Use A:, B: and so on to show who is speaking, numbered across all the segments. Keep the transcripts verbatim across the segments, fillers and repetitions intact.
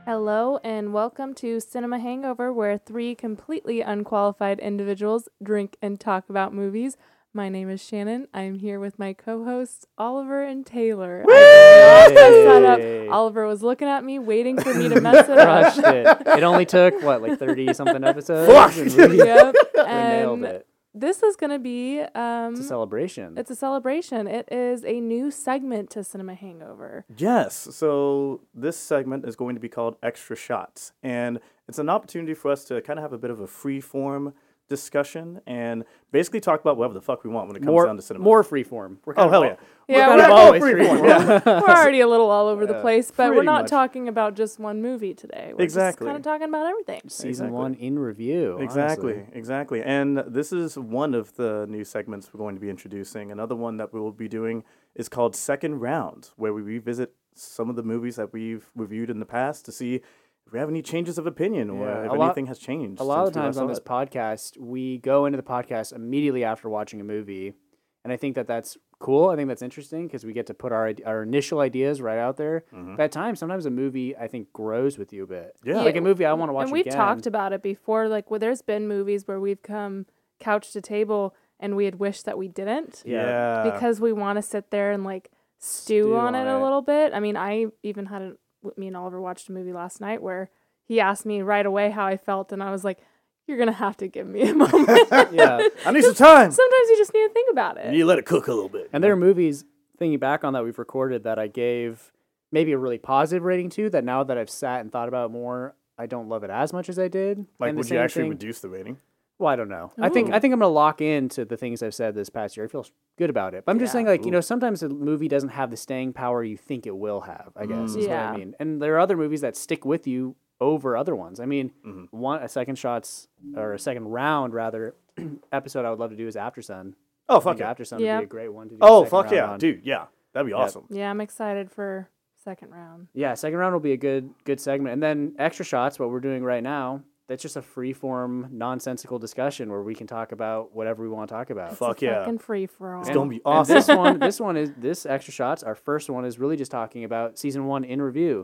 A: Hello and welcome to Cinema Hangover, where three completely unqualified individuals drink and talk about movies. My name is Shannon. I'm here with my co-hosts Oliver and Taylor.
B: Woo!
A: I did not mess that up. Oliver was looking at me, waiting for me to mess it up.
B: Crushed it. It only took what, like thirty something episodes.
C: Fuck!
B: And we,
A: Yep.
B: we
A: And
B: nailed it.
A: this is going to be um
B: It's a celebration.
A: it's a celebration. It is a new segment to Cinema Hangover.
C: Yes, so this segment is going to be called Extra Shots, and it's an opportunity for us to kind of have a bit of a free-form discussion and basically talk about whatever the fuck we want when it comes
B: more,
C: down to cinema.
B: more freeform. We're
C: Oh,
B: kind
C: hell
B: of
C: yeah.
A: Yeah,
B: we're kind
A: we're
B: of
A: all
B: always
C: freeform,
B: freeform.
C: yeah.
A: We're already a little all over the
C: Uh,
A: place, but we're
C: pretty
A: not
C: much.
A: talking about just one movie today. We're
C: Exactly.
A: just kind of talking about everything.
B: Season
C: Exactly.
B: one in review.
C: Exactly,
B: honestly.
C: exactly. And this is one of the new segments we're going to be introducing. Another one that we will be doing is called Second Round, where we revisit some of the movies that we've reviewed in the past to see if we have any changes of opinion or
B: Yeah,
C: if
B: a lot-
C: anything has changed.
B: A lot of
C: since we
B: times
C: last
B: on
C: saw
B: this
C: it.
B: podcast, we go into the podcast immediately after watching a movie, and I think that that's cool. I think that's interesting because we get to put our ide- our initial ideas right out there.
C: Mhm.
B: But at times, sometimes a movie I think grows with you a bit.
C: Yeah.
B: Like a movie I want to watch
A: And we've
B: again.
A: talked about it before. Like, well, there's been movies where we've come couch to table and we had wished that we didn't
C: Yeah.
A: because we want to sit there and like stew,
B: Stew
A: on,
B: on
A: it, a
B: it.
A: little bit. I mean, I even had a, me and Oliver watched a movie last night where he asked me right away how I felt, and I was like, "You're gonna have to give me a moment."
B: Yeah.
C: I need some time.
A: Sometimes you just need to think about it.
C: You let it cook a little bit.
B: And there are movies, thinking back on that we've recorded, that I gave maybe a really positive rating to, that now that I've sat and thought about it more, I don't love it as much as I did.
C: Like,
B: And the
C: would you
B: same
C: actually
B: thing-
C: reduce the rating?
B: Well, I don't know. I think
A: Ooh.
B: I think I'm gonna lock into the things I've said this past year. I feel good about it. But I'm just
A: Yeah.
B: saying, like, you
C: Ooh.
B: know, sometimes a movie doesn't have the staying power you think it will have, I guess, is
A: Yeah.
B: what I mean. And there are other movies that stick with you over other ones. I mean,
C: Mhm.
B: one a second shots or a second round rather episode I would love to do is After Sun.
C: Oh,
B: I
C: fuck
B: think
C: yeah.
B: After Sun
A: Yeah.
B: would be a great one to do.
C: Oh,
B: a second
C: fuck
B: round
C: yeah.
B: on.
C: Dude, yeah. That'd be
B: Yep.
C: awesome.
A: Yeah, I'm excited for second round.
B: Yeah, second round will be a good good segment. And then extra shots, what we're doing right now, that's just a free form, nonsensical discussion where we can talk about whatever we want to talk about.
C: Fuck
A: It's a
C: yeah.
A: fucking free for all.
C: It's gonna be
B: And
C: awesome.
B: this one, this one is this extra shots. Our first one is really just talking about season one in review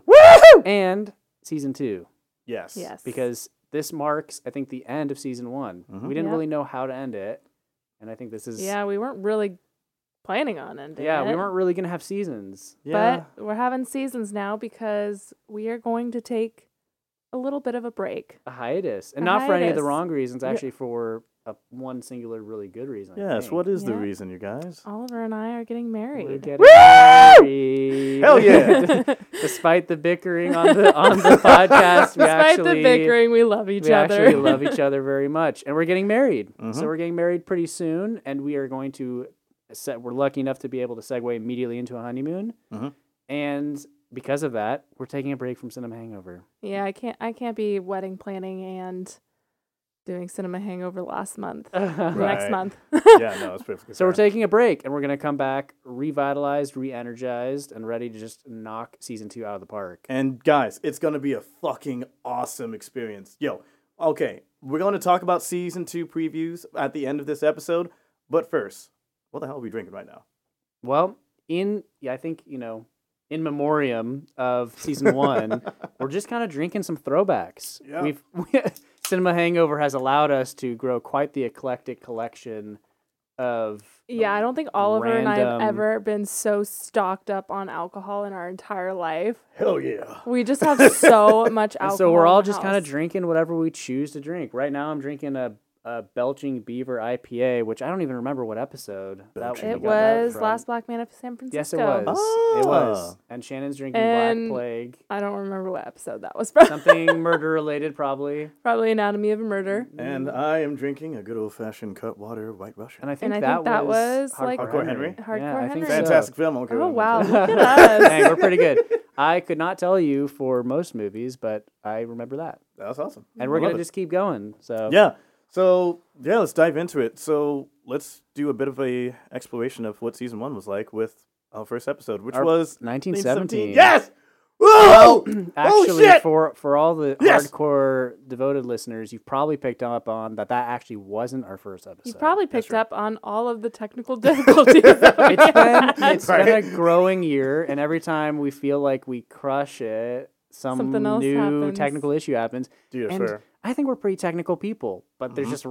B: and season two,
C: Yes.
A: Yes.
B: because this marks, I think, the end of season one.
C: Mhm.
B: We didn't
A: Yeah.
B: really know how to end it, and I think this is
A: Yeah, we weren't really planning on ending
B: yeah.
A: it.
B: We weren't really gonna have seasons.
C: Yeah.
A: But we're having seasons now because we are going to take a little bit of a break.
B: A hiatus, and
A: A
B: not for any of the
A: hiatus.
B: wrong reasons. Actually, for a, one singular really good reason. I
C: Yes.
B: think.
C: What is the
A: Yeah.
C: reason, you guys?
A: Oliver and I are getting married.
B: We're getting married.
C: Hell yeah.
B: Despite the bickering on the on the podcast, we
A: Despite
B: actually
A: the bickering, we love each
B: we
A: other.
B: actually love each other very much, and we're getting married.
C: Mhm.
B: So we're getting married pretty soon, and we are going to set. We're lucky enough to be able to segue immediately into a honeymoon,
C: Mhm.
B: and because of that, we're taking a break from Cinema Hangover.
A: Yeah, I can't. I can't be wedding planning and doing Cinema Hangover last month, next
C: Right.
A: month.
C: Yeah, no, it's perfectly
B: So we're
C: fine.
B: taking a break, and we're gonna come back revitalized, re-energized, and ready to just knock season two out of the park.
C: And guys, it's gonna be a fucking awesome experience. Yo, okay, we're gonna talk about season two previews at the end of this episode. But first, what the hell are we drinking right now?
B: Well, in yeah, I think you know, in memoriam of season one, we're just kind of drinking some throwbacks.
C: Yeah.
B: We've Cinema Hangover has allowed us to grow quite the eclectic collection of.
A: Yeah, I don't think Oliver and I have
B: Random-
A: ever been so stocked up on alcohol in our entire life.
C: Hell yeah.
A: We just have so much
B: And
A: alcohol.
B: so we're
A: in
B: all
A: the
B: just kind of
A: house.
B: drinking whatever we choose to drink. Right now, I'm drinking a, a Belching Beaver I P A, which I don't even remember what episode that
C: Belching
B: we
A: It
B: got that
A: was
B: from.
A: Last Black Man of San Francisco.
B: Yes, it was.
C: Ah.
B: It was. And Shannon's drinking
A: And-
B: Black Plague.
A: I don't remember what episode that was from.
B: Something murder related, probably.
A: Probably Anatomy of a Murder.
C: And I am drinking a good old fashioned Cutwater White Russian.
B: And I think,
A: I
B: that,
A: think that
B: was,
A: was, like-
C: Hardcore Henry?
A: Hardcore
B: yeah, I think
A: Henry.
C: Fantastic film. Okay,
A: Oh
C: well,
A: wow,
B: So.
A: look at us.
B: Dang, we're pretty good. I could not tell you for most movies, but I remember that.
C: That's awesome.
B: And we're
C: I
B: going
C: love
B: to
C: it.
B: just keep going. So
C: Yeah. So yeah, let's dive into it. So let's do a bit of a exploration of what season one was like with our first episode, which
B: Our
C: was
B: nineteen seventeen.
C: Yes. Whoa!
B: Actually,
C: oh shit!
B: for for all the
C: Yes!
B: hardcore devoted listeners, you've probably picked up on that that actually wasn't our first episode.
A: You probably
C: That's
A: picked
C: right.
A: up on all of the technical difficulties. that we
B: It's been
A: had.
B: it's been
C: Right.
B: a growing year, and every time we feel like we crush it, some
A: Something else
B: new
A: happens.
B: technical issue happens.
C: Dude,
B: and
C: fair.
B: I think we're pretty technical people, but
C: Mm-hmm.
B: there's just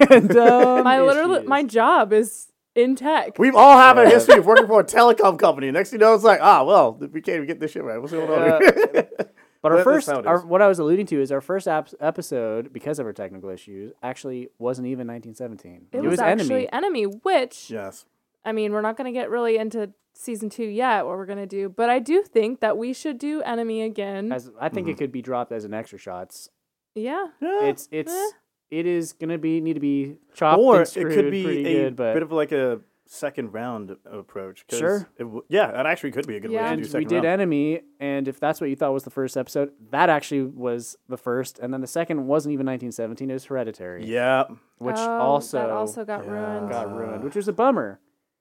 B: random
A: My literally
B: issues.
A: my job is in tech.
C: We all have a
B: Yeah.
C: history of working for a telecom company. Next thing you know, it's like, ah, well, we can't even get this shit right. What's going on
B: Uh,
C: here?
B: But our
C: That- that's
B: first,
C: how it
B: our,
C: is.
B: what I was alluding to is our first ap- episode, because of our technical issues, actually wasn't even nineteen seventeen.
A: it, was, actually
B: Enemy.
A: Enemy, which
C: Yes.
A: I mean, we're not going to get really into season two yet, what we're going to do, but I do think that we should do Enemy again.
B: As I think
C: Mhm.
B: it could be dropped as an extra shots.
A: yeah.
C: Yeah.
B: It's it's
A: Eh.
B: it is gonna be need to be chopped
C: or
B: and
C: it
B: screwed
C: could be
B: pretty
C: a
B: good, but
C: bit of like a second round approach. 'cause
B: Sure.
C: It w- yeah, that actually could be a good
A: Yeah.
C: way to
B: and
C: do
B: we
C: second
B: did
C: round.
B: Enemy, and if that's what you thought was the first episode, that actually was the first, and then the second wasn't even nineteen seventeen; it was Hereditary,
C: Yeah.
B: which
A: Oh,
B: also,
A: that also got
C: Yeah.
A: ruined.
B: got ruined, which was a bummer.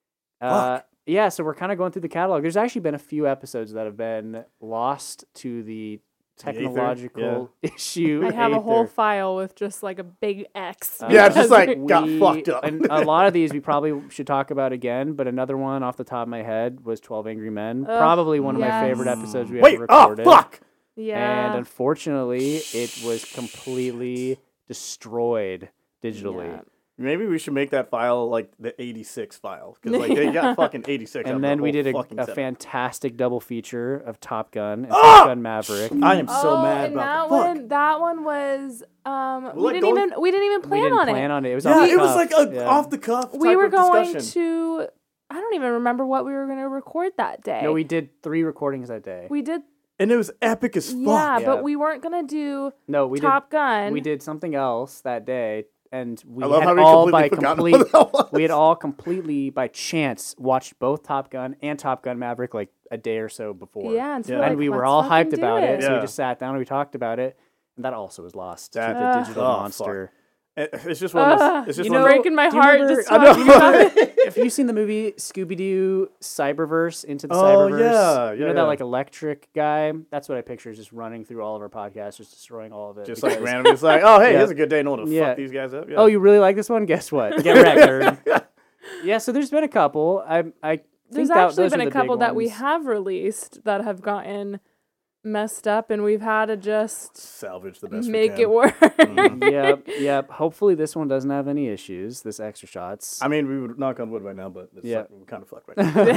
B: Uh,
C: Fuck.
B: yeah, so we're kind of going through the catalog. There's actually been a few episodes that have been lost to the
C: ether,
B: technological issue.
A: I have a whole
B: aether.
A: file with just like a big X.
B: Uh,
C: Yeah, it's just
A: because-
C: like got
B: We-
C: fucked up.
B: and a lot of these we probably should talk about again, but another one off the top of my head was twelve Angry Men.
A: Ugh,
B: probably one of my
A: yes.
B: favorite episodes we
C: Wait,
B: ever
C: oh,
B: recorded.
C: fuck!
A: yeah.
B: And unfortunately, it was completely destroyed digitally.
A: Yeah.
C: Maybe we should make that file like the eighty-six file. Because like, they got fucking eighty-six out of
B: And
C: the
B: then we
C: whole
B: did a,
C: fucking
B: a
C: setup.
B: fantastic double feature of Top Gun and
C: Ah!
B: Top Gun Maverick.
C: I am so
A: oh,
C: mad
A: and
C: about
A: that
C: the fuck.
A: one. That one was. Um,
C: Well,
A: we
C: like
A: didn't
C: going-
A: even. We didn't even
B: we
A: plan
B: didn't
A: on
B: plan
A: it.
B: on it. It was
C: Yeah,
B: off the
C: it was
B: cuff.
C: like a
B: Yeah.
C: off the cuff.
A: We
C: type
A: were
C: of
A: going
C: discussion.
A: to. I don't even remember what we were going to record that day.
B: No, we did three recordings that day.
A: we did.
C: and it was epic as fuck.
A: Yeah,
B: Yeah.
A: but we weren't going to do
B: no, we
A: Top
B: did.
A: Gun.
B: We did something else that day, and we
C: I love
B: had
C: how we
B: all
C: completely
B: by
C: forgot
B: complete.
C: what that was.
B: We had all completely by chance watched both Top Gun and Top Gun Maverick like a day or so before.
A: Yeah, and, so
C: Yeah.
A: we're
B: and
A: like,
B: we were
A: "Let's
B: all
A: fucking
B: hyped
A: do
B: about it, so we
C: Yeah.
B: just sat down and we talked about it, and that also was lost
C: That-
B: to the
A: Ugh.
B: digital
C: Oh, fuck.
B: monster.
C: It- It's just one of those.
A: Ugh,
C: It's just
B: you
C: one
B: know-
C: of those.
A: breaking my
B: do you
A: heart
B: remember-
A: just
C: I know.
A: talking about it.
B: Have you seen the movie Scooby Doo Cyberverse Into the
C: Oh,
B: Cyberverse?
C: yeah,
B: you
C: yeah,
B: know that
C: yeah.
B: like electric guy. That's what I picture, just running through all of our podcasts, just destroying all of it.
C: Just like
B: because-
C: randomly, it's like, oh hey,
B: Yeah.
C: here's a good day. No one to
B: Yeah.
C: fuck these guys up. Yeah.
B: Oh, you really like this one? Guess what? Get wrecked, nerd. Yeah, so there's been a couple. I I think
A: There's
B: that,
A: actually
B: those
A: been
B: are
A: a
B: the
A: couple
B: big
A: that we
B: ones.
A: have released that have gotten messed up, and we've had to just
C: salvage the best. we
A: make
C: can.
A: it work.
B: Yep, yep. Hopefully this one doesn't have any issues. This extra shots.
C: I mean, we would knock on wood right now, but it's
B: Yeah.
C: like, we're kind of fucked right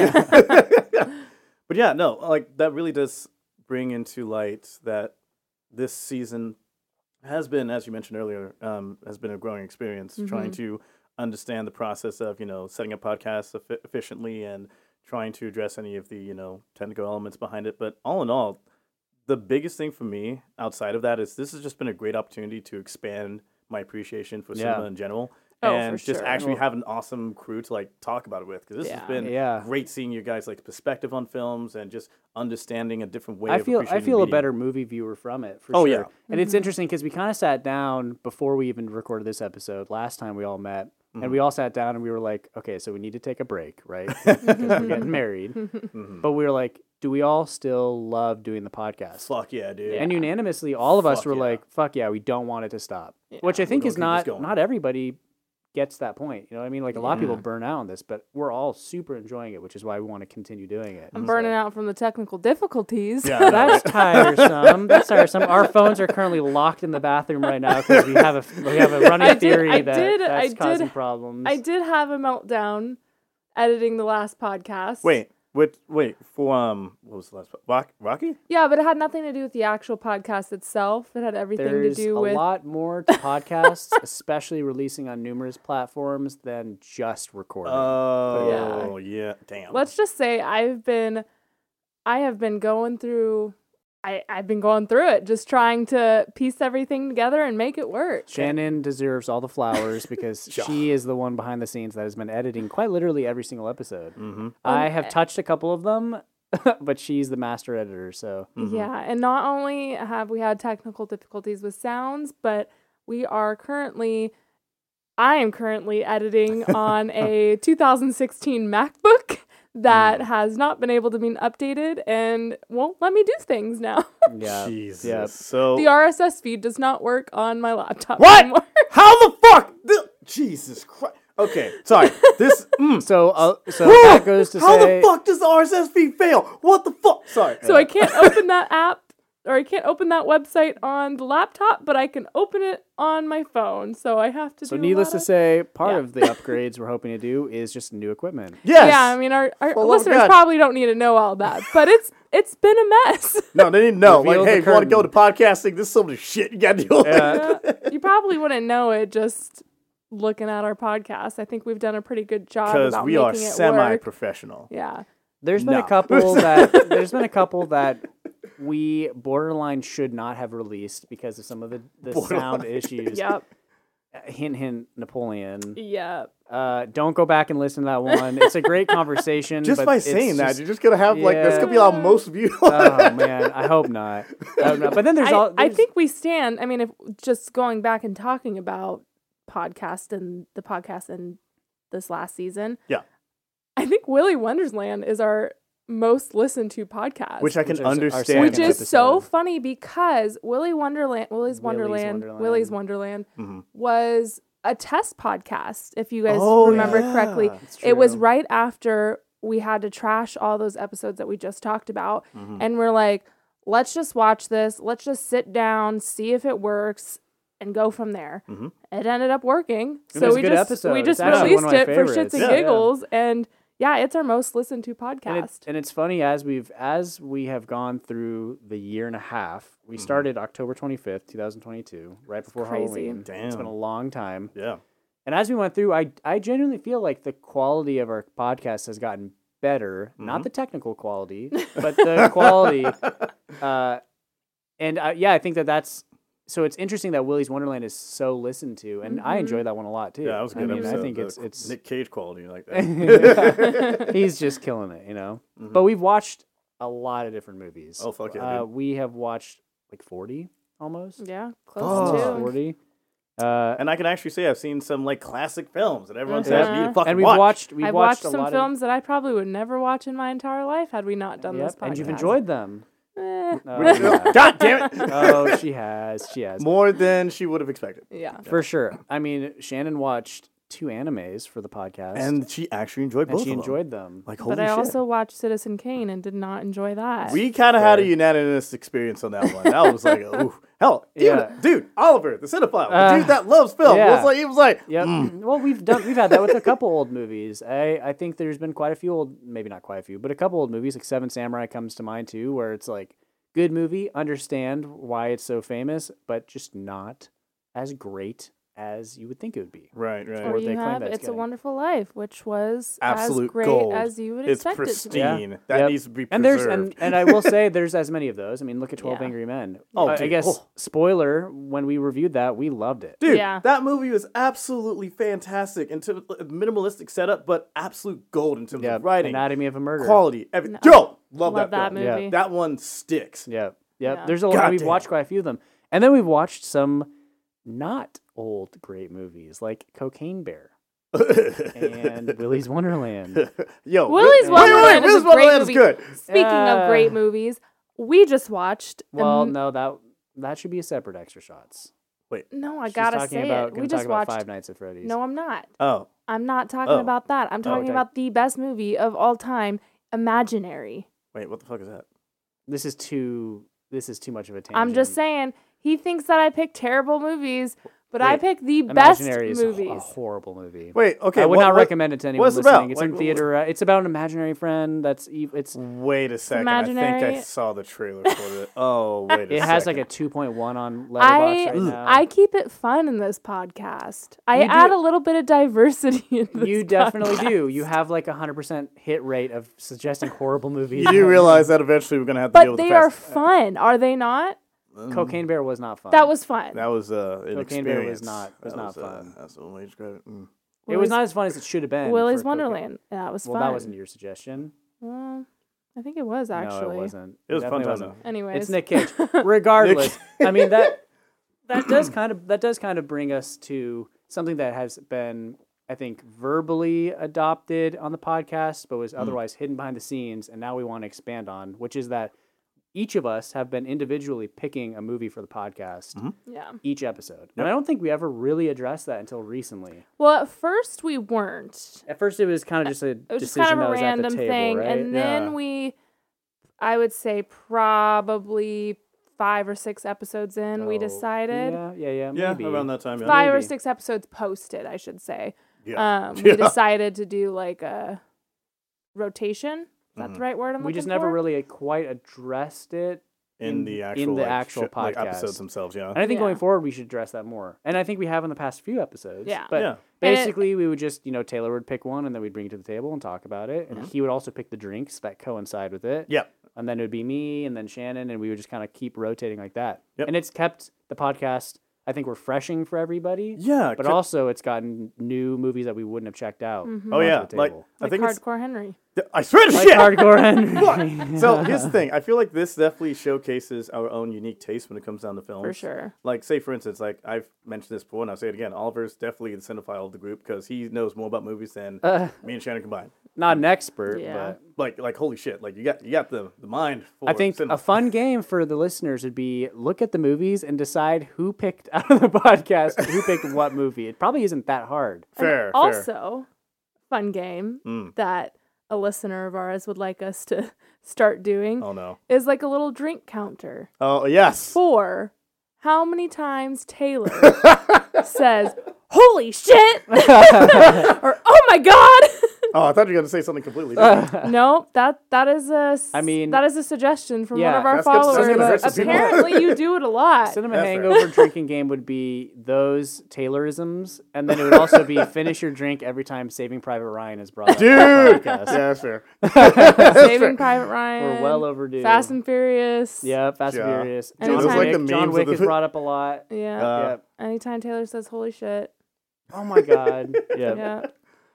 C: now. But yeah, no, like that really does bring into light that this season has been, as you mentioned earlier, um, has been a growing experience trying to understand the process of you know setting up podcasts effi- efficiently and trying to address any of the you know technical elements behind it. But all in all, the biggest thing for me outside of that is this has just been a great opportunity to expand my appreciation for
B: Yeah.
C: cinema in general.
A: Oh, for
C: and just
A: sure.
C: actually
B: Well-
C: have an awesome crew to like talk about it with because this
A: Yeah.
C: has been
B: Yeah.
C: great seeing you guys like perspective on films and just understanding a different way
B: I
C: of
B: feel I
C: appreciating
B: feel a
C: media.
B: better movie viewer from it for
C: Oh,
B: sure.
C: yeah.
B: And it's interesting because we kind of sat down before we even recorded this episode. Last time we all met, and we all sat down and we were like, okay, so we need to take a break, right? Because we're getting married. But we were like, do we all still love doing the podcast?
C: Fuck yeah, dude.
B: And unanimously, all of us
C: Fuck
B: were
C: yeah.
B: like, fuck yeah, we don't want it to stop. Which I think
C: gonna
B: is
C: keep
B: not
C: this going.
B: not everybody gets that point. You know what I mean? Like a lot of people burn out on this, but we're all super enjoying it, which is why we want to continue doing it.
A: I'm burning out from the technical difficulties.
C: Yeah, I know,
B: That's tiresome. That's tiresome. Our phones are currently locked in the bathroom right now because we have a we have a running
A: I did-
B: theory
A: I
B: that
A: did-
B: that's
A: I did-
B: causing problems.
A: I did have a meltdown editing the last podcast.
C: Wait, wait, wait. For um, what was the last? Rock, Rocky?
A: Yeah, but it had nothing to do with the actual podcast itself. It had everything
B: There's
A: to do
B: a
A: with.
B: lot more to podcasts, especially releasing on numerous platforms, than just recording.
C: Oh yeah. Damn.
A: Let's just say I've been, I have been going through. I, I've been going through it, just trying to piece everything together and make it work.
B: Shannon deserves all the flowers because she is the one behind the scenes that has been editing quite literally every single episode.
C: Mm-hmm.
B: I have touched a couple of them, but she's the master editor. So
A: Yeah, and not only have we had technical difficulties with sounds, but we are currently, I am currently editing on a two thousand sixteen MacBook that has not been able to be updated and won't let me do things now.
B: yeah,
C: Jesus.
B: yeah.
C: So
A: The R S S feed does not work on my laptop
C: What?
A: anymore.
C: how the fuck? The, Jesus Christ. Okay, sorry. This. Mm.
B: So uh, so that goes to
C: How
B: say
C: the fuck does the R S S feed fail? What the fuck? Sorry.
A: So I can't open that app or I can't open that website on the laptop, but I can open it on my phone. So I have to
B: So
A: do
B: needless
A: a
B: to
A: lot of,
B: say, part
A: Yeah.
B: of the upgrades we're hoping to do is just new equipment.
C: Yes.
A: Yeah, I mean, our, our
C: For the love of
A: listeners
C: God.
A: probably don't need to know all that, but it's it's been a mess.
C: No, they didn't know. Like,
B: Reveal the
C: hey, if you want to go to
B: curtain.
C: podcasting, this is some of the shit you got to deal with.
B: Yeah.
A: Yeah, you probably wouldn't know it just looking at our podcast. I think we've done a pretty good job
C: Because
A: about
C: we are
A: making it work.
C: semi-professional.
A: Yeah.
B: There's been
C: No.
B: a couple that there's been a couple that we borderline should not have released because of some of the, the sound
C: Borderline.
B: issues.
A: Yep.
B: Uh, Hint, hint, Napoleon.
A: Yep.
B: Uh, don't go back and listen to that one. It's a great conversation.
C: Just
B: but
C: by
B: it's
C: saying that,
B: just-
C: you're just gonna have like that's gonna be our
A: Yeah.
C: most viewed.
B: oh man, I hope not. I hope not. But then there's
A: I,
B: all.
A: I
B: there's-
A: think we stand. I mean, if just going back and talking about podcast and the podcast in this last season.
C: Yeah.
A: I think Willy Wonderland is our most listened to podcast.
C: Which I can
B: Which is our
C: understand.
B: second
A: which is so
B: episode.
A: funny because Willy Wonderland, Willy's
B: Willy's
A: Wonderland,
B: Wonderland.
A: Willy's Wonderland
C: Mhm.
A: was a test podcast. If you guys
C: Oh,
A: remember
C: yeah.
A: correctly,
B: It's
A: it was
B: true.
A: right after we had to trash all those episodes that we just talked about,
C: Mhm.
A: and we're like, let's just watch this. Let's just sit down, see if it works, and go from there.
C: Mhm.
A: It ended up working,
B: It
A: so
B: was a
A: we
B: good
A: just
B: episode.
A: we
B: It's
A: just
B: actually one
A: released
B: of my
A: it for shits
B: favorites.
A: and
C: Yeah.
A: giggles, and yeah, it's our most listened to
B: And,
A: podcast.
B: it, and it's funny as we've as we have gone through the year and a half. We started October twenty-fifth, twenty twenty-two, right before
A: crazy.
B: Halloween. It's been
C: Damn.
B: a long time.
C: Yeah.
B: And as we went through, I I genuinely feel like the quality of our podcast has gotten better. Not the technical quality, but the quality. Uh, and I, yeah, I think that that's so. It's interesting that Willy's Wonderland is so listened to, and I enjoy that one a lot too.
C: Yeah, that was a good
B: I mean,
C: episode.
B: I think
C: The
B: it's it's
C: Nick Cage quality like that.
B: he's just killing it, you know. But we've watched a lot of different movies.
C: Oh, fuck yeah,
B: Uh,
C: dude.
B: we have watched like forty almost.
A: yeah, close
C: Oh.
A: to.
B: forty. Uh,
C: And I can actually say I've seen some like classic films that everyone
A: Mhm.
C: says me to fucking
B: and we've
C: watch.
B: watched we've
A: I've
B: watched,
A: watched
B: a
A: some
B: lot
A: films that I probably would never watch in my entire life had we not
B: of
A: done
B: yep,
A: this podcast.
B: and you've enjoyed them.
A: Eh,
B: Oh, yeah.
C: God damn it!
B: Oh, she has. She has.
C: More than she would have expected.
A: yeah.
B: For sure. I mean, Shannon watched two animes for the podcast.
C: And she actually enjoyed
B: and
C: both
B: she
C: of them.
B: enjoyed them.
C: Like, holy
A: But I
C: shit.
A: also watched Citizen Kane and did not enjoy that.
C: We kind of had a
B: Fair.
C: unanimous experience on that one. That was like, ooh, hell, even,
B: Yeah.
C: dude, Oliver, the cinephile, the
B: Uh,
C: dude that loves film,
B: yeah.
C: was like, he was like,
B: Yep. Well, we've done we've had that with a couple old movies. I I think there's been quite a few old, maybe not quite a few, but a couple old movies like Seven Samurai comes to mind too, where it's like good movie, understand why it's so famous, but just not as great as you would think it would be.
C: right, right.
A: Or
B: Or
A: you
B: they claim
A: have
B: that it's
A: It's a
B: getting.
A: Wonderful Life, which was
C: Absolute
A: as great
C: gold.
A: as you would
C: It's
A: expect it to be.
C: pristine. That
B: Yep.
C: needs to be preserved.
B: And there's and, and I will say there's as many of those. I mean, look at Twelve
A: Yeah.
B: Angry Men.
C: Oh,
B: Uh, I
C: dude.
B: guess
C: Oh.
B: spoiler when we reviewed that, we loved it.
C: Dude,
A: Yeah.
C: that movie was absolutely fantastic into minimalistic setup, but absolute gold in terms
B: Yeah,
C: of writing,
B: Anatomy of a Murder.
C: quality, everything.
A: No.
C: Yo, love,
A: Love
C: that,
A: that
C: film.
A: movie.
B: Yeah.
C: That one sticks.
B: Yeah, yeah.
A: Yeah.
B: There's a lot.
C: God
B: We've
C: damn.
B: watched quite a few of them, and then we've watched some not old great movies like Cocaine Bear and Willy's Wonderland.
C: Yo,
A: Willy's
C: wait,
A: Wonderland
C: wait,
A: is
C: Willy's
A: a great
C: Wonderland is
A: movie.
C: good.
A: Speaking
B: Uh,
A: of great movies, we just watched.
B: Well,
A: um,
B: no, that that should be a separate extra shots.
A: no, I
B: She's
A: gotta
B: talking
A: say
B: about,
A: it.
B: gonna
A: We
B: talk
A: just
B: about
A: watched.
B: Five Nights at Freddy's.
A: No, I'm not.
C: Oh,
A: I'm not talking
C: Oh.
A: about that. I'm talking
B: okay.
A: about the best movie of all time, Imaginary.
C: wait, what the fuck is that?
B: this is too. This is too much of a tangent.
A: I'm just saying he thinks that I pick terrible movies, but I
C: Wait,
A: pick the best
B: Imaginary is a-
A: movies.
B: a horrible movie.
C: Wait, okay.
B: I would
C: what,
B: not
C: what-
B: recommend it to anyone
C: what's it
B: listening.
C: about?
B: It's
C: Like,
B: in
C: what-
B: theater. Uh, it's about an imaginary friend that's ev- it's.
C: Wait a second. I think I
A: Imaginary-
C: saw the trailer for it. Oh, wait a
B: It
C: second.
B: has like a two point one on Letterboxd
A: I
B: right now.
A: I keep it fun in this podcast. I
B: You do-
A: add a little bit of diversity in this
B: You definitely
A: podcast.
B: do. You have like a hundred percent hit rate of suggesting horrible movies.
C: You do realize that eventually we're gonna have to deal
A: But
C: with
A: they
C: the
A: are
C: fast.
A: fun, are they not?
B: Cocaine Bear was not fun.
A: That was fun.
C: That was uh, an
B: Cocaine Bear was
C: experience.
B: not- was
C: That
B: not
C: uh,
B: fun.
C: that's the only way to describe it. Mm.
B: It was not as fun as it should have been.
A: Willy's
B: for Cocaine-
A: Wonderland. That was
B: Well,
A: fun.
B: that wasn't your suggestion.
A: Well, I think it was actually.
B: No, it wasn't.
C: It was a fun
B: definitely
C: time,
B: wasn't.
C: though.
A: Anyways,
B: It's Nick Cage. Regardless, I mean that that does kind of that does kind of bring us to something that has been, I think, verbally adopted on the podcast, but was otherwise hidden behind the scenes, and now we want to expand on, which is that each of us have been individually picking a movie for the podcast
A: Yeah.
B: each episode, and I don't think we ever really addressed that until recently.
A: Well, at first we weren't.
B: At first, it was kind of just a
A: It was just
B: decision
A: kind of a
B: that was
A: random
B: at the table,
A: thing,
B: right?
A: and then
C: Yeah.
A: we, I would say, probably five or six episodes in, we
B: Oh,
A: decided.
B: Yeah, yeah, yeah.
C: Yeah,
B: Maybe.
C: around that time. Yeah.
A: Five or
B: maybe.
A: six episodes posted, I should say.
C: Yeah.
A: Um,
C: Yeah.
A: we decided to do like a rotation. Is that
C: Mhm.
A: the right word I'm
B: We
A: looking
B: just never
A: for?
B: really quite addressed it
C: in,
B: in-
C: the
B: in
C: actual
B: the
C: like,
B: actual
C: sh- like
B: podcast.
C: episodes themselves. Yeah.
B: And I think
A: Yeah.
B: going forward, we should address that more. And I think we have in the past few episodes.
A: Yeah.
B: But
C: Yeah.
A: And it-
B: basically, we would just, you know, Taylor would pick one and then we'd bring it to the table and talk about it. And
C: Mhm.
B: he would also pick the drinks that coincide with it.
C: Yep.
B: And then it would be me and then Shannon. And we would just kind of keep rotating like that.
C: Yep.
B: And it's kept the podcast, I think, refreshing for everybody.
C: Yeah.
B: But
C: c-
B: also, it's gotten new movies that we wouldn't have checked out.
A: Mhm.
C: oh
B: onto
C: yeah.
B: the
C: Like
B: table.
C: I
A: Like
C: think it's.
A: Hardcore Henry.
C: I swear to
B: Like
C: shit.
B: Hardcore Henry.
C: So here's the thing. I feel like this definitely showcases our own unique taste when it comes down to films.
A: For sure.
C: Like, say, for instance, like I've mentioned this before, and I'll say it again. Oliver's definitely the cinephile of the group because he knows more about movies than
B: Uh,
C: me and Shannon combined.
B: not an expert,
A: Yeah.
B: but
C: Like, like holy shit! Like you got you got the, the mind. For
B: I think
C: cinema.
B: a fun game for the listeners would be look at the movies and decide who picked out of the podcast who picked what movie. It probably isn't that hard.
A: And
C: fair, fair.
A: also, fun game
C: Mm.
A: that a listener of ours would like us to start doing
C: Oh no.
A: is like a little drink counter
C: Oh yes.
A: for how many times Taylor says, "Holy shit!" or "Oh my god!"
C: Oh, I thought you were gonna say something completely different.
A: No, that that is a. s-
B: I mean-
A: that is a suggestion from one
B: Yeah,
A: of our
C: that's good- that's
A: followers.
C: gonna hurt
A: but
C: some people.
A: Apparently, you do it a lot.
B: Cinema
C: That's fair.
B: hangover drinking game would be those Taylorisms, and then it would also be finish your drink every time Saving Private Ryan is brought up.
C: Dude.
B: on the
C: Yeah,
B: podcast.
C: that's fair.
A: Saving Private Ryan.
B: We're well overdue.
A: Fast and Furious.
B: Yeah, Fast and
C: Yeah.
B: Furious.
A: Dude,
B: John
A: those are
B: Wick,
A: like the
B: John
C: memes of
B: Wick
C: the-
B: is brought up a lot.
A: Yeah.
C: Uh,
B: Yep.
A: Anytime Taylor says "Holy shit."
B: Oh my god. Yep.
A: Yeah.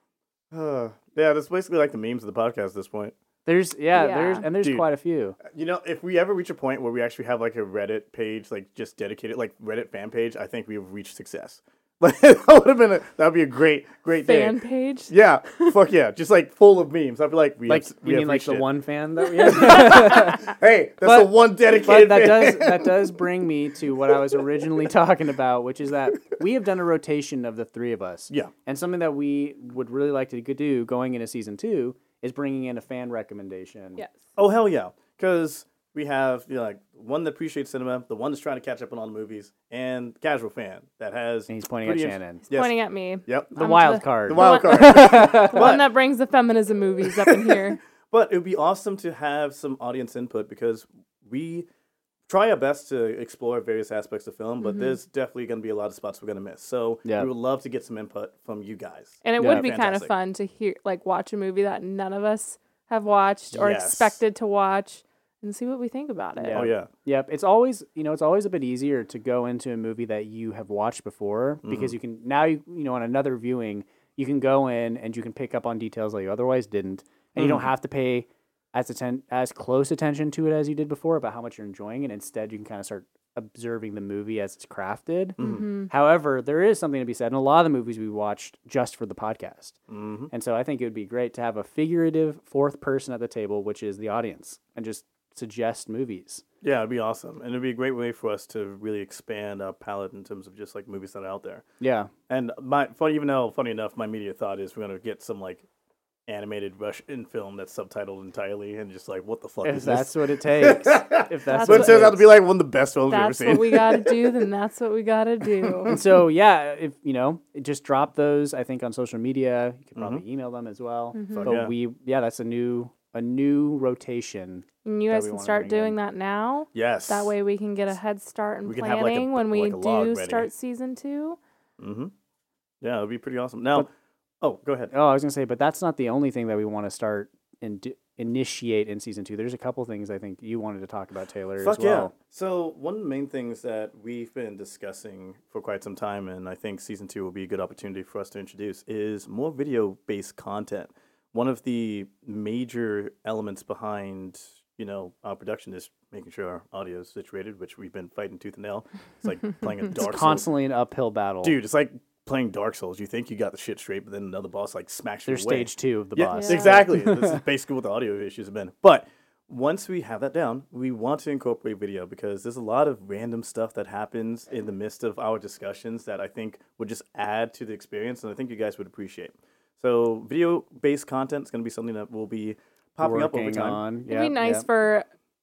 C: Uh, yeah, that's basically like the memes of the podcast at this point.
B: There's yeah,
A: Yeah.
B: there's and there's
C: Dude.
B: quite a few.
C: You know, if we ever reach a point where we actually have like a Reddit page, like just dedicated, like Reddit fan page, I think we have reached success. Like that would have been a, that would be a great, great
A: Fan
C: day.
A: page.
C: Yeah, fuck yeah, just like full of memes. I'd be like, we
B: Like
C: have, we
B: you
C: have
B: mean like
C: reached
B: the
C: it.
B: one fan that we have?
C: Hey, that's
B: But-
C: the one
B: But
C: dedicated.
B: that
C: fan.
B: does that does bring me to what I was originally talking about, which is that we have done a rotation of the three of us.
C: Yeah.
B: And something that we would really like to do going into season two is bringing in a fan recommendation.
A: Yes.
C: Oh hell yeah, because we have you know, like one that appreciates cinema, the one that's trying to catch up on all the movies, and the casual fan that has.
B: And he's pointing at
C: pretty int-
B: Shannon.
C: Yes.
A: Pointing at me.
C: Yep.
B: The
A: I'm
B: wild
A: the-
B: card.
C: The wild
A: one-
C: card.
A: The one that brings the feminism movies up in here.
C: But it would be awesome to have some audience input because we try our best to explore various aspects of film, but there's definitely going to be a lot of spots we're going to miss. So
B: Yeah.
C: we would love to get some input from you guys.
A: And it
B: Yeah.
A: would be kind of
C: Fantastic.
A: fun to hear, like, watch a movie that none of us have watched or
C: Yes.
A: expected to watch, and see what we think about it.
B: Yeah.
C: Oh yeah.
B: Yep, it's always you know it's always a bit easier to go into a movie that you have watched before because you can now you you know on another viewing you can go in and you can pick up on details that you otherwise didn't, and you don't have to pay as atten- as close attention to it as you did before about how much you're enjoying it. Instead, you can kind of start observing the movie as it's crafted.
A: Mm-hmm.
B: However, there is something to be said in a lot of the movies we watched just for the podcast.
C: Mm-hmm.
B: And so I think it would be great to have a figurative fourth person at the table, which is the audience, and just suggest movies.
C: Yeah, it'd be awesome, and it'd be a great way for us to really expand our palette in terms of just like movies that are out there.
B: Yeah.
C: And my funny, even though funny enough, my immediate thought is we're gonna get some like animated Russian film that's subtitled entirely, and just like what the fuck
B: If
C: is
B: that's
C: this?
B: what it takes. If that's,
A: That's
C: But
B: what
C: it
A: what-
C: turns out to be like one of the best films we've ever
A: That's
C: seen.
A: what we got to do. Then that's what we got to do.
B: And so yeah, if you know, just drop those. I think on social media, you can probably email them as well.
C: Fuck
B: But
C: yeah.
B: we, yeah, that's a new a new rotation.
A: And you
B: that
A: guys
B: we
A: can
B: wanna
A: start
B: bring in.
A: doing that now.
C: Yes.
A: That way we can get a head start in
C: We can have, like, a-
A: planning when we
C: like a log
A: do
C: ready.
A: start season two.
C: Mm-hmm. Yeah, it'd be pretty awesome. Now,
B: But-
C: oh, go ahead.
B: Oh, I was gonna say, but that's not the only thing that we want to start and d- initiate in season two. There's a couple things I think you wanted to talk about, Taylor,
C: Fuck
B: as well.
C: yeah. So one of the main things that we've been discussing for quite some time, and I think season two will be a good opportunity for us to introduce, is more video-based content. One of the major elements behind, you know, our production is making sure our audio is situated, which we've been fighting tooth and nail. It's like playing a
B: It's
C: Dark Souls.
B: constantly an uphill battle.
C: Dude, it's like playing Dark Souls. You think you got the shit straight, but then another boss like smacks you
B: There's
C: away.
B: stage two of the
C: Yeah,
B: boss.
A: Yeah.
C: exactly. This is basically what the audio issues have been. But once we have that down, we want to incorporate video because there's a lot of random stuff that happens in the midst of our discussions that I think would just add to the experience, and I think you guys would appreciate. So video-based content is going to be something that will be popping up over
B: Working
C: time.
B: on.
A: It'd
B: Yeah,
A: be nice
B: yeah.
A: for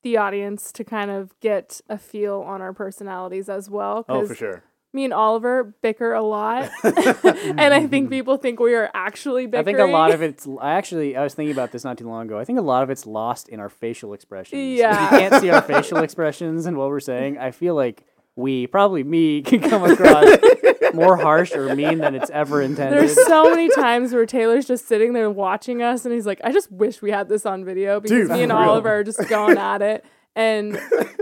A: the audience to kind of get a feel on our personalities as well.
C: Oh,
A: 'cause
C: for sure.
A: Me and Oliver bicker a lot, and I think people think we are actually bickering.
B: I think a lot of it's. I actually, I was thinking about this not too long ago. I think a lot of it's lost in our facial expressions.
A: Yeah.
B: If you can't see our facial expressions and what we're saying, I feel like we, probably me, can come across more harsh or mean than it's ever intended.
A: There's so many times where Taylor's just sitting there watching us, and he's like, "I just wish we had this on video because
C: Dude,
A: me and
C: for real.
A: Oliver are just going at it." And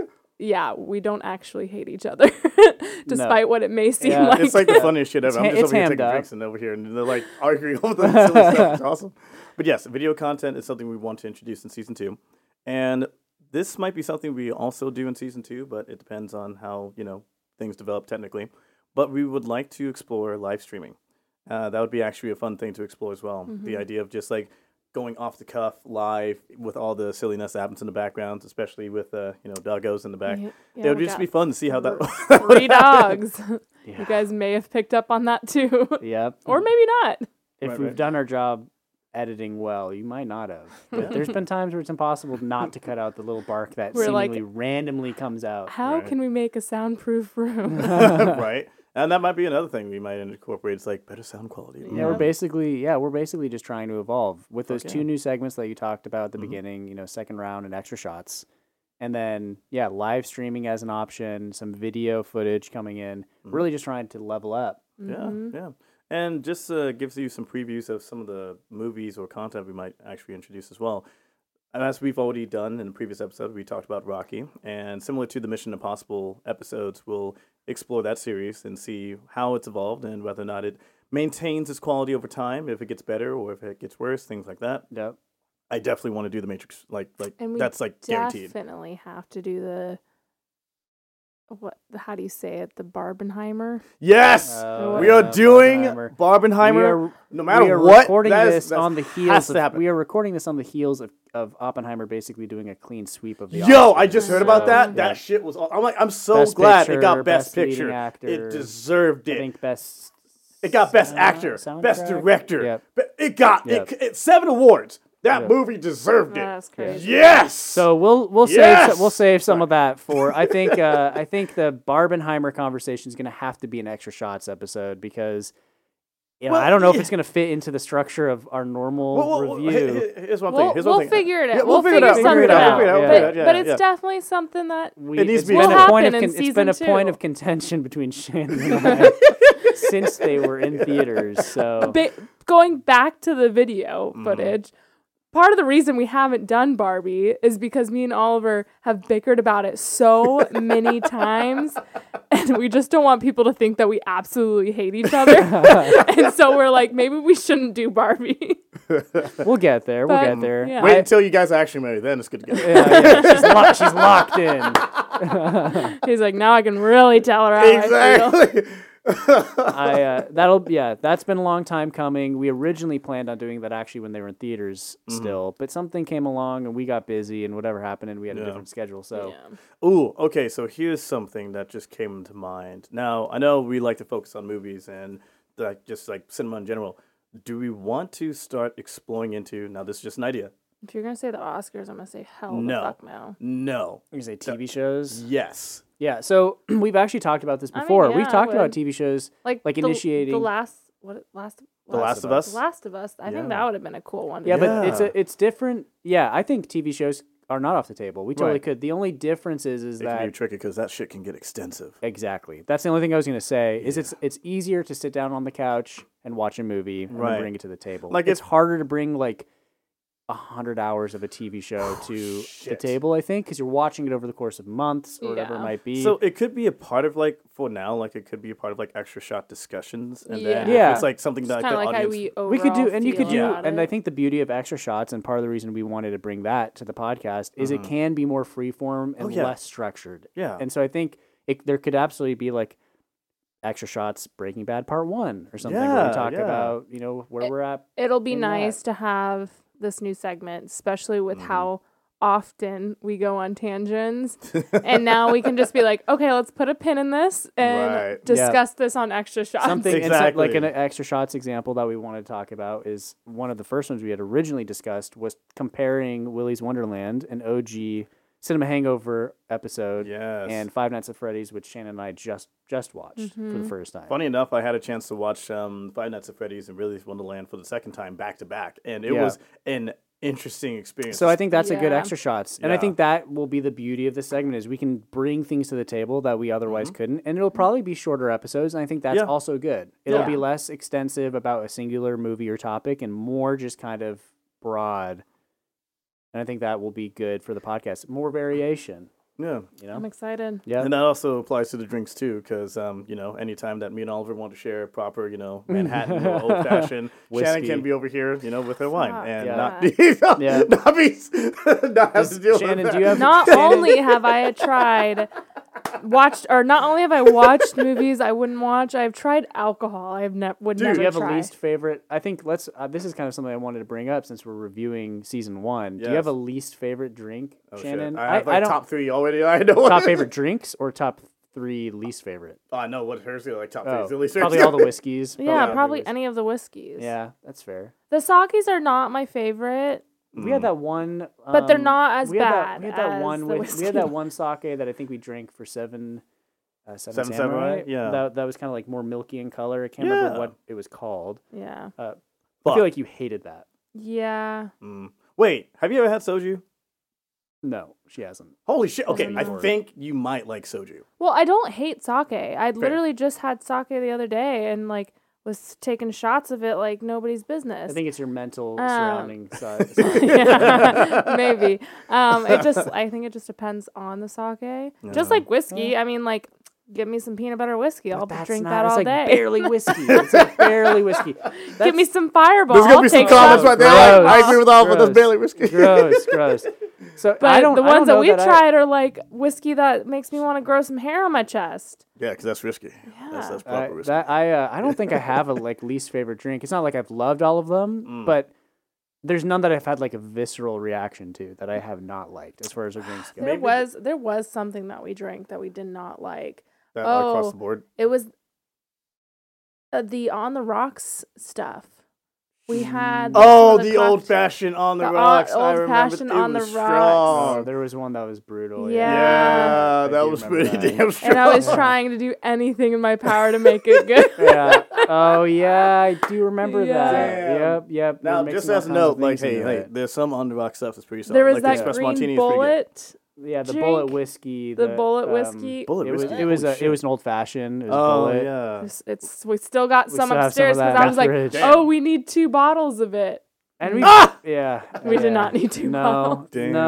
A: yeah, we don't actually hate each other, despite what it may seem
B: Yeah.
A: like.
C: It's like the funniest shit ever.
B: It's
C: I'm
B: ha-
C: just
B: it's
C: over here
B: hammed
C: taking
B: up.
C: drinks and over here, and they're like arguing over the silly stuff. It's awesome. But yes, video content is something we want to introduce in season two, and this might be something we also do in season two, but it depends on how you know things develop technically. But we would like to explore live streaming. Uh, that would be actually a fun thing to explore as well.
A: Mm-hmm.
C: The idea of just like going off the cuff live with all the silliness that happens in the background, especially with uh, you know doggos in the back.
A: Yeah,
C: it would
A: we
C: just
A: got
C: be fun to see how that.
A: three dogs.
B: Yeah.
A: You guys may have picked up on that too,
B: Yep.
A: or maybe not.
B: If
C: Right,
B: we've
C: right.
B: done our job editing well, you might not have. But there's been times where it's impossible not to cut out the little bark that
A: We're like,
B: seemingly randomly comes out.
A: How
C: Right.
A: can we make a soundproof room?
C: Right, and that might be another thing we might incorporate. It's like better sound quality.
B: Yeah, we're
A: Yeah.
B: basically yeah, we're basically just trying to evolve with those
C: Fuck
B: two
C: yeah.
B: new segments that you talked about at the
C: Mhm.
B: beginning, you know, second round and extra shots. And then yeah, live streaming as an option, some video footage coming in.
C: Mhm.
B: Really just trying to level up.
C: Yeah,
A: Mhm.
C: yeah. And just uh, gives you some previews of some of the movies or content we might actually introduce as well. And as we've already done in the previous episode, we talked about Rocky. And similar to the Mission Impossible episodes, we'll explore that series and see how it's evolved and whether or not it maintains its quality over time, if it gets better or if it gets worse, things like that.
B: Yep.
C: I definitely want to do the Matrix. Like, like
A: And we
C: that's like guaranteed.
A: Definitely have to do the what? How do you say it? The Barbenheimer.
C: Yes!
B: Uh,
C: we are
B: yeah,
C: doing
B: Barbenheimer.
C: Barbenheimer.
B: We are-
C: no matter
B: we are
C: what,
B: recording
C: that is-
B: this
C: that's-
B: on the
C: has
B: heels
C: to
B: of,
C: happen.
B: we are recording this on the heels of, of Oppenheimer basically doing a clean sweep of the
C: Yo,
B: Oscars.
C: I just heard about
B: So,
C: that.
B: yeah.
C: That shit was. All, I'm like, I'm so
B: Best
C: glad
B: Picture,
C: it got Best,
B: Best Leading
C: Picture.
B: Actor.
C: It deserved
B: I
C: it.
B: think best
C: It got Best
B: sound-
C: Actor, Best
B: soundtrack?
C: Director.
B: Yep.
C: But it got
B: Yep.
C: it, it. Seven awards. That
B: Yep.
C: movie deserved it.
A: That's crazy.
C: Yes.
B: So we'll we'll
C: Yes!
B: save we'll save some of that for I think uh, I think the Barbenheimer conversation is going to have to be an extra shots episode because you know
C: Well,
B: I don't know if
C: yeah.
B: it's going to fit into the structure of our normal
C: Well, well, well,
B: review.
C: he- he- here's one
A: We'll,
C: thing. Here's
A: we'll
C: one thing.
A: figure it out.
C: Yeah,
A: we'll, figure,
C: it out.
A: something
B: Figure it
A: out.
B: out. We'll figure it out.
A: But,
C: We'll figure it out. Yeah,
A: but
C: yeah,
A: it's
C: yeah.
A: definitely something that
B: We,
C: It needs
B: it's
C: to be
B: been
C: said.
B: a point of
A: Will
B: con-
A: happen in
B: it's been a
A: season
B: point
A: two.
B: of contention between Shannon and I since they were in theaters. So
A: ba- going back to the video
C: Mm-hmm.
A: footage, part of the reason we haven't done Barbie is because me and Oliver have bickered about it so many times, and we just don't want people to think that we absolutely hate each other. And so we're like, maybe we shouldn't do Barbie.
B: we'll get there. We'll
A: But,
B: get there.
A: yeah.
C: Wait
B: I-
C: until you guys are actually married. Then it's good to go.
B: yeah, yeah, she's, lo- she's locked in.
A: He's like, now I can really tell her how I feel.
C: Exactly.
B: I uh, that'll yeah, that's been a long time coming. We originally planned on doing that actually when they were in theaters still, but something came along and we got busy and whatever happened and we had a
C: Yeah.
B: different schedule. So
A: Yeah.
C: Ooh, okay, so here's something that just came to mind. Now, I know we like to focus on movies and like just like cinema in general. Do we want to start exploring into, now this is just an idea.
A: If you're going to say the Oscars, I'm going to say hell
C: No.
A: the fuck no.
C: No.
B: you say T V shows.
C: Yes.
B: Yeah, so we've actually talked about this
A: I mean,
B: before.
A: yeah,
B: We've
A: I
B: talked about
A: would.
B: T V shows.
A: Like,
B: Like
A: the,
B: initiating-
A: The last, what, last,
C: The Last of Us?
A: The Last of Us. I think
C: Yeah.
A: that would have been a cool one. to
B: Yeah,
A: do.
B: but it's
C: Yeah.
B: a, it's different. Yeah, I think T V shows are not off the table. We totally
C: Right.
B: could. The only difference is is
C: It can be
B: that
C: tricky because that shit can get extensive.
B: exactly. That's the only thing I was going to say. Is it's it's easier to sit down on the couch and watch a movie and
C: Right.
B: then bring it to the table.
C: Like
B: it's
C: if-
B: harder to bring like a hundred hours of a T V show to the
C: shit.
B: table. I think because you're watching it over the course of months or whatever it
A: Yeah.
B: might be.
C: So it could be a part of like, for now, like it could be a part of like extra shot discussions. And then
B: Yeah.
C: if it's like something that
A: It's
C: like,
A: kind
C: the
A: of like how
C: audience...
A: we
B: we could do,
A: overall
B: and you could
A: feel
B: do,
A: about
B: and I
A: it.
B: think the beauty of extra shots, and part of the reason we wanted to bring that to the podcast is it can be more freeform and
C: Oh, yeah.
B: less structured.
C: Yeah.
B: And so I think it, there could absolutely be like extra shots Breaking Bad Part One or something where
C: Yeah,
B: we talk
C: yeah.
B: about you know where
A: It-
B: we're at.
A: It'll be
B: in that.
A: nice to have this new segment, especially with
C: Mm-hmm.
A: how often we go on tangents. And now we can just be like, okay, let's put a pin in this and
C: Right.
A: discuss this on extra shots.
B: Something and so- like
C: Exactly.
B: an extra shots example that we want to talk about is one of the first ones we had originally discussed was comparing Willy's Wonderland, an O G Cinema Hangover episode
C: Yes.
B: and Five Nights at Freddy's, which Shannon and I just just watched
A: Mm-hmm.
B: for the first time.
C: Funny enough, I had a chance to watch um, Five Nights at Freddy's and Willy's Wonderland for the second time back to back, and it
B: Yeah.
C: was an interesting experience.
B: So I think that's a good
A: Yeah.
B: extra shots, and I
C: Yeah.
B: think that will be the beauty of this segment is we can bring things to the table that we otherwise couldn't, and it'll probably be shorter episodes, and I think that's
C: Yeah.
B: also good. It'll
A: Yeah.
B: be less extensive about a singular movie or topic, and more just kind of broad. And I think that will be good for the podcast. More variation,
C: yeah.
B: you know.
A: I'm excited.
B: Yeah.
C: And that also applies to the drinks too, because um, you know, anytime that me and Oliver want to share a proper, you know, Manhattan or old fashioned, Shannon
B: Whiskey.
C: can be over here, you know, with her wine
A: Stop
C: and
B: Yeah.
C: not be,
B: Yeah.
C: not be, not have to deal
B: Shannon,
C: with that.
B: do you have
A: Not
B: Shannon-
A: only have I tried watched or not only have I watched movies I wouldn't watch, I've tried alcohol. I've never would
C: Dude,
A: never
B: Do you have
A: try.
B: a least favorite? I think let's. Uh, this is kind of something I wanted to bring up since we're reviewing season one. Do you have
C: Yes.
B: a least favorite drink,
C: Oh, shit.
B: Shannon?
C: I have like
B: don't
C: top three already. I know
B: top favorite drinks or top three least favorite.
C: Oh, I know what hers are like top three.
B: Oh,
C: It's at least
B: probably all the whiskeys.
A: Yeah,
C: yeah,
A: probably
C: movies.
A: any of the whiskeys.
B: Yeah, that's fair.
A: The sakis are not my favorite.
B: We had that one,
A: But they're
B: um,
A: not as
B: we had that,
A: bad
B: we had that
A: as
B: one.
A: the
B: wi- we
A: whiskey
B: had that
A: one.
B: one sake that I think we drank for seven. Uh, seven,
C: Seven
B: Samurai.
C: Samurai? Yeah.
B: that that was kind of like more milky in color. I can't remember
C: Yeah.
B: what it was called.
A: Yeah.
B: Uh, I
C: Fuck.
B: feel like you hated that.
A: Yeah.
C: Mm. Wait, have you ever had soju?
B: No, she hasn't.
C: Holy shit! Okay,
A: don't
C: I
A: know.
C: think you might like soju.
A: Well, I don't hate sake. I literally just had sake the other day and like was taking shots of it like nobody's business.
B: I think it's your mental
A: Um,
B: surrounding side.
A: yeah, maybe. Um, it just I think it just depends on the sake. Just
C: Yeah.
A: like whiskey. I mean, like, give me some peanut butter whiskey. I'll
B: That's
A: drink
B: not,
A: that
B: it's
A: all
B: like
A: day.
B: barely whiskey. It's like barely whiskey.
A: Give
B: That's
A: me some Fireball.
C: There's gonna
A: I'll
C: be some
A: take
C: comments
A: some.
C: right there. Like, I
B: Gross.
C: agree with all of those
B: Gross.
C: Bailey whiskey.
B: gross, gross. So
A: But
B: I don't.
A: the
B: I don't
A: ones that
B: know
A: we've
B: I-
A: tried are like whiskey that makes me want to grow some hair on my chest.
C: Yeah, because that's risky. That's, that's
B: I,
C: proper risky.
B: that I uh, I don't think I have a like least favorite drink. It's not like I've loved all of them,
C: Mm.
B: but there's none that I've had like a visceral reaction to that I have not liked as far as our drinks go.
A: There
C: Maybe-
A: was there was something that we drank that we did not like.
C: that all across
A: oh.
C: the board.
A: It was uh, the on the rocks stuff. We had
C: Oh,
A: for
C: the
A: cocktail-
C: old fashioned on the,
A: the
C: rocks. I
A: old
C: remember
A: fashioned
C: it
A: on the
C: was
A: rocks.
B: Oh,
C: strong.
B: there was one that was brutal.
A: Yeah.
C: Yeah,
B: I
C: that
B: do
C: was
B: remember
C: pretty
B: that.
C: damn strong.
A: And I was
B: Yeah.
A: trying to do anything in my power to make it good.
B: Yeah. Oh yeah, I do remember
A: Yeah.
B: that.
C: Damn.
B: Yep. Yep. We were
C: Now,
B: mixing
C: just
B: all
C: as a
B: kinds of
C: note, like,
B: things
C: hey,
B: into
C: hey,
B: it.
C: there's some on the rock stuff that's pretty solid.
A: There was
C: like the
A: that
C: Express
A: green
C: Martini is pretty good.
A: bullet.
B: Yeah, the
A: drink,
B: bullet whiskey.
A: the bullet
B: um,
A: whiskey.
C: Bullet
B: It was.
C: whiskey?
B: It was.
C: Holy
B: A, it
C: shit.
B: was an old fashioned. It was
C: Oh,
B: bullet.
C: yeah.
A: It's, it's we still got
B: We
A: some
B: still have some of
A: upstairs because
B: that
A: I
B: in
A: was
B: the
A: like,
B: fridge.
C: Damn.
A: oh, we need two bottles of it.
B: And we,
C: Ah!
B: yeah,
A: We did
B: yeah.
A: not need two
B: No,
A: bottles.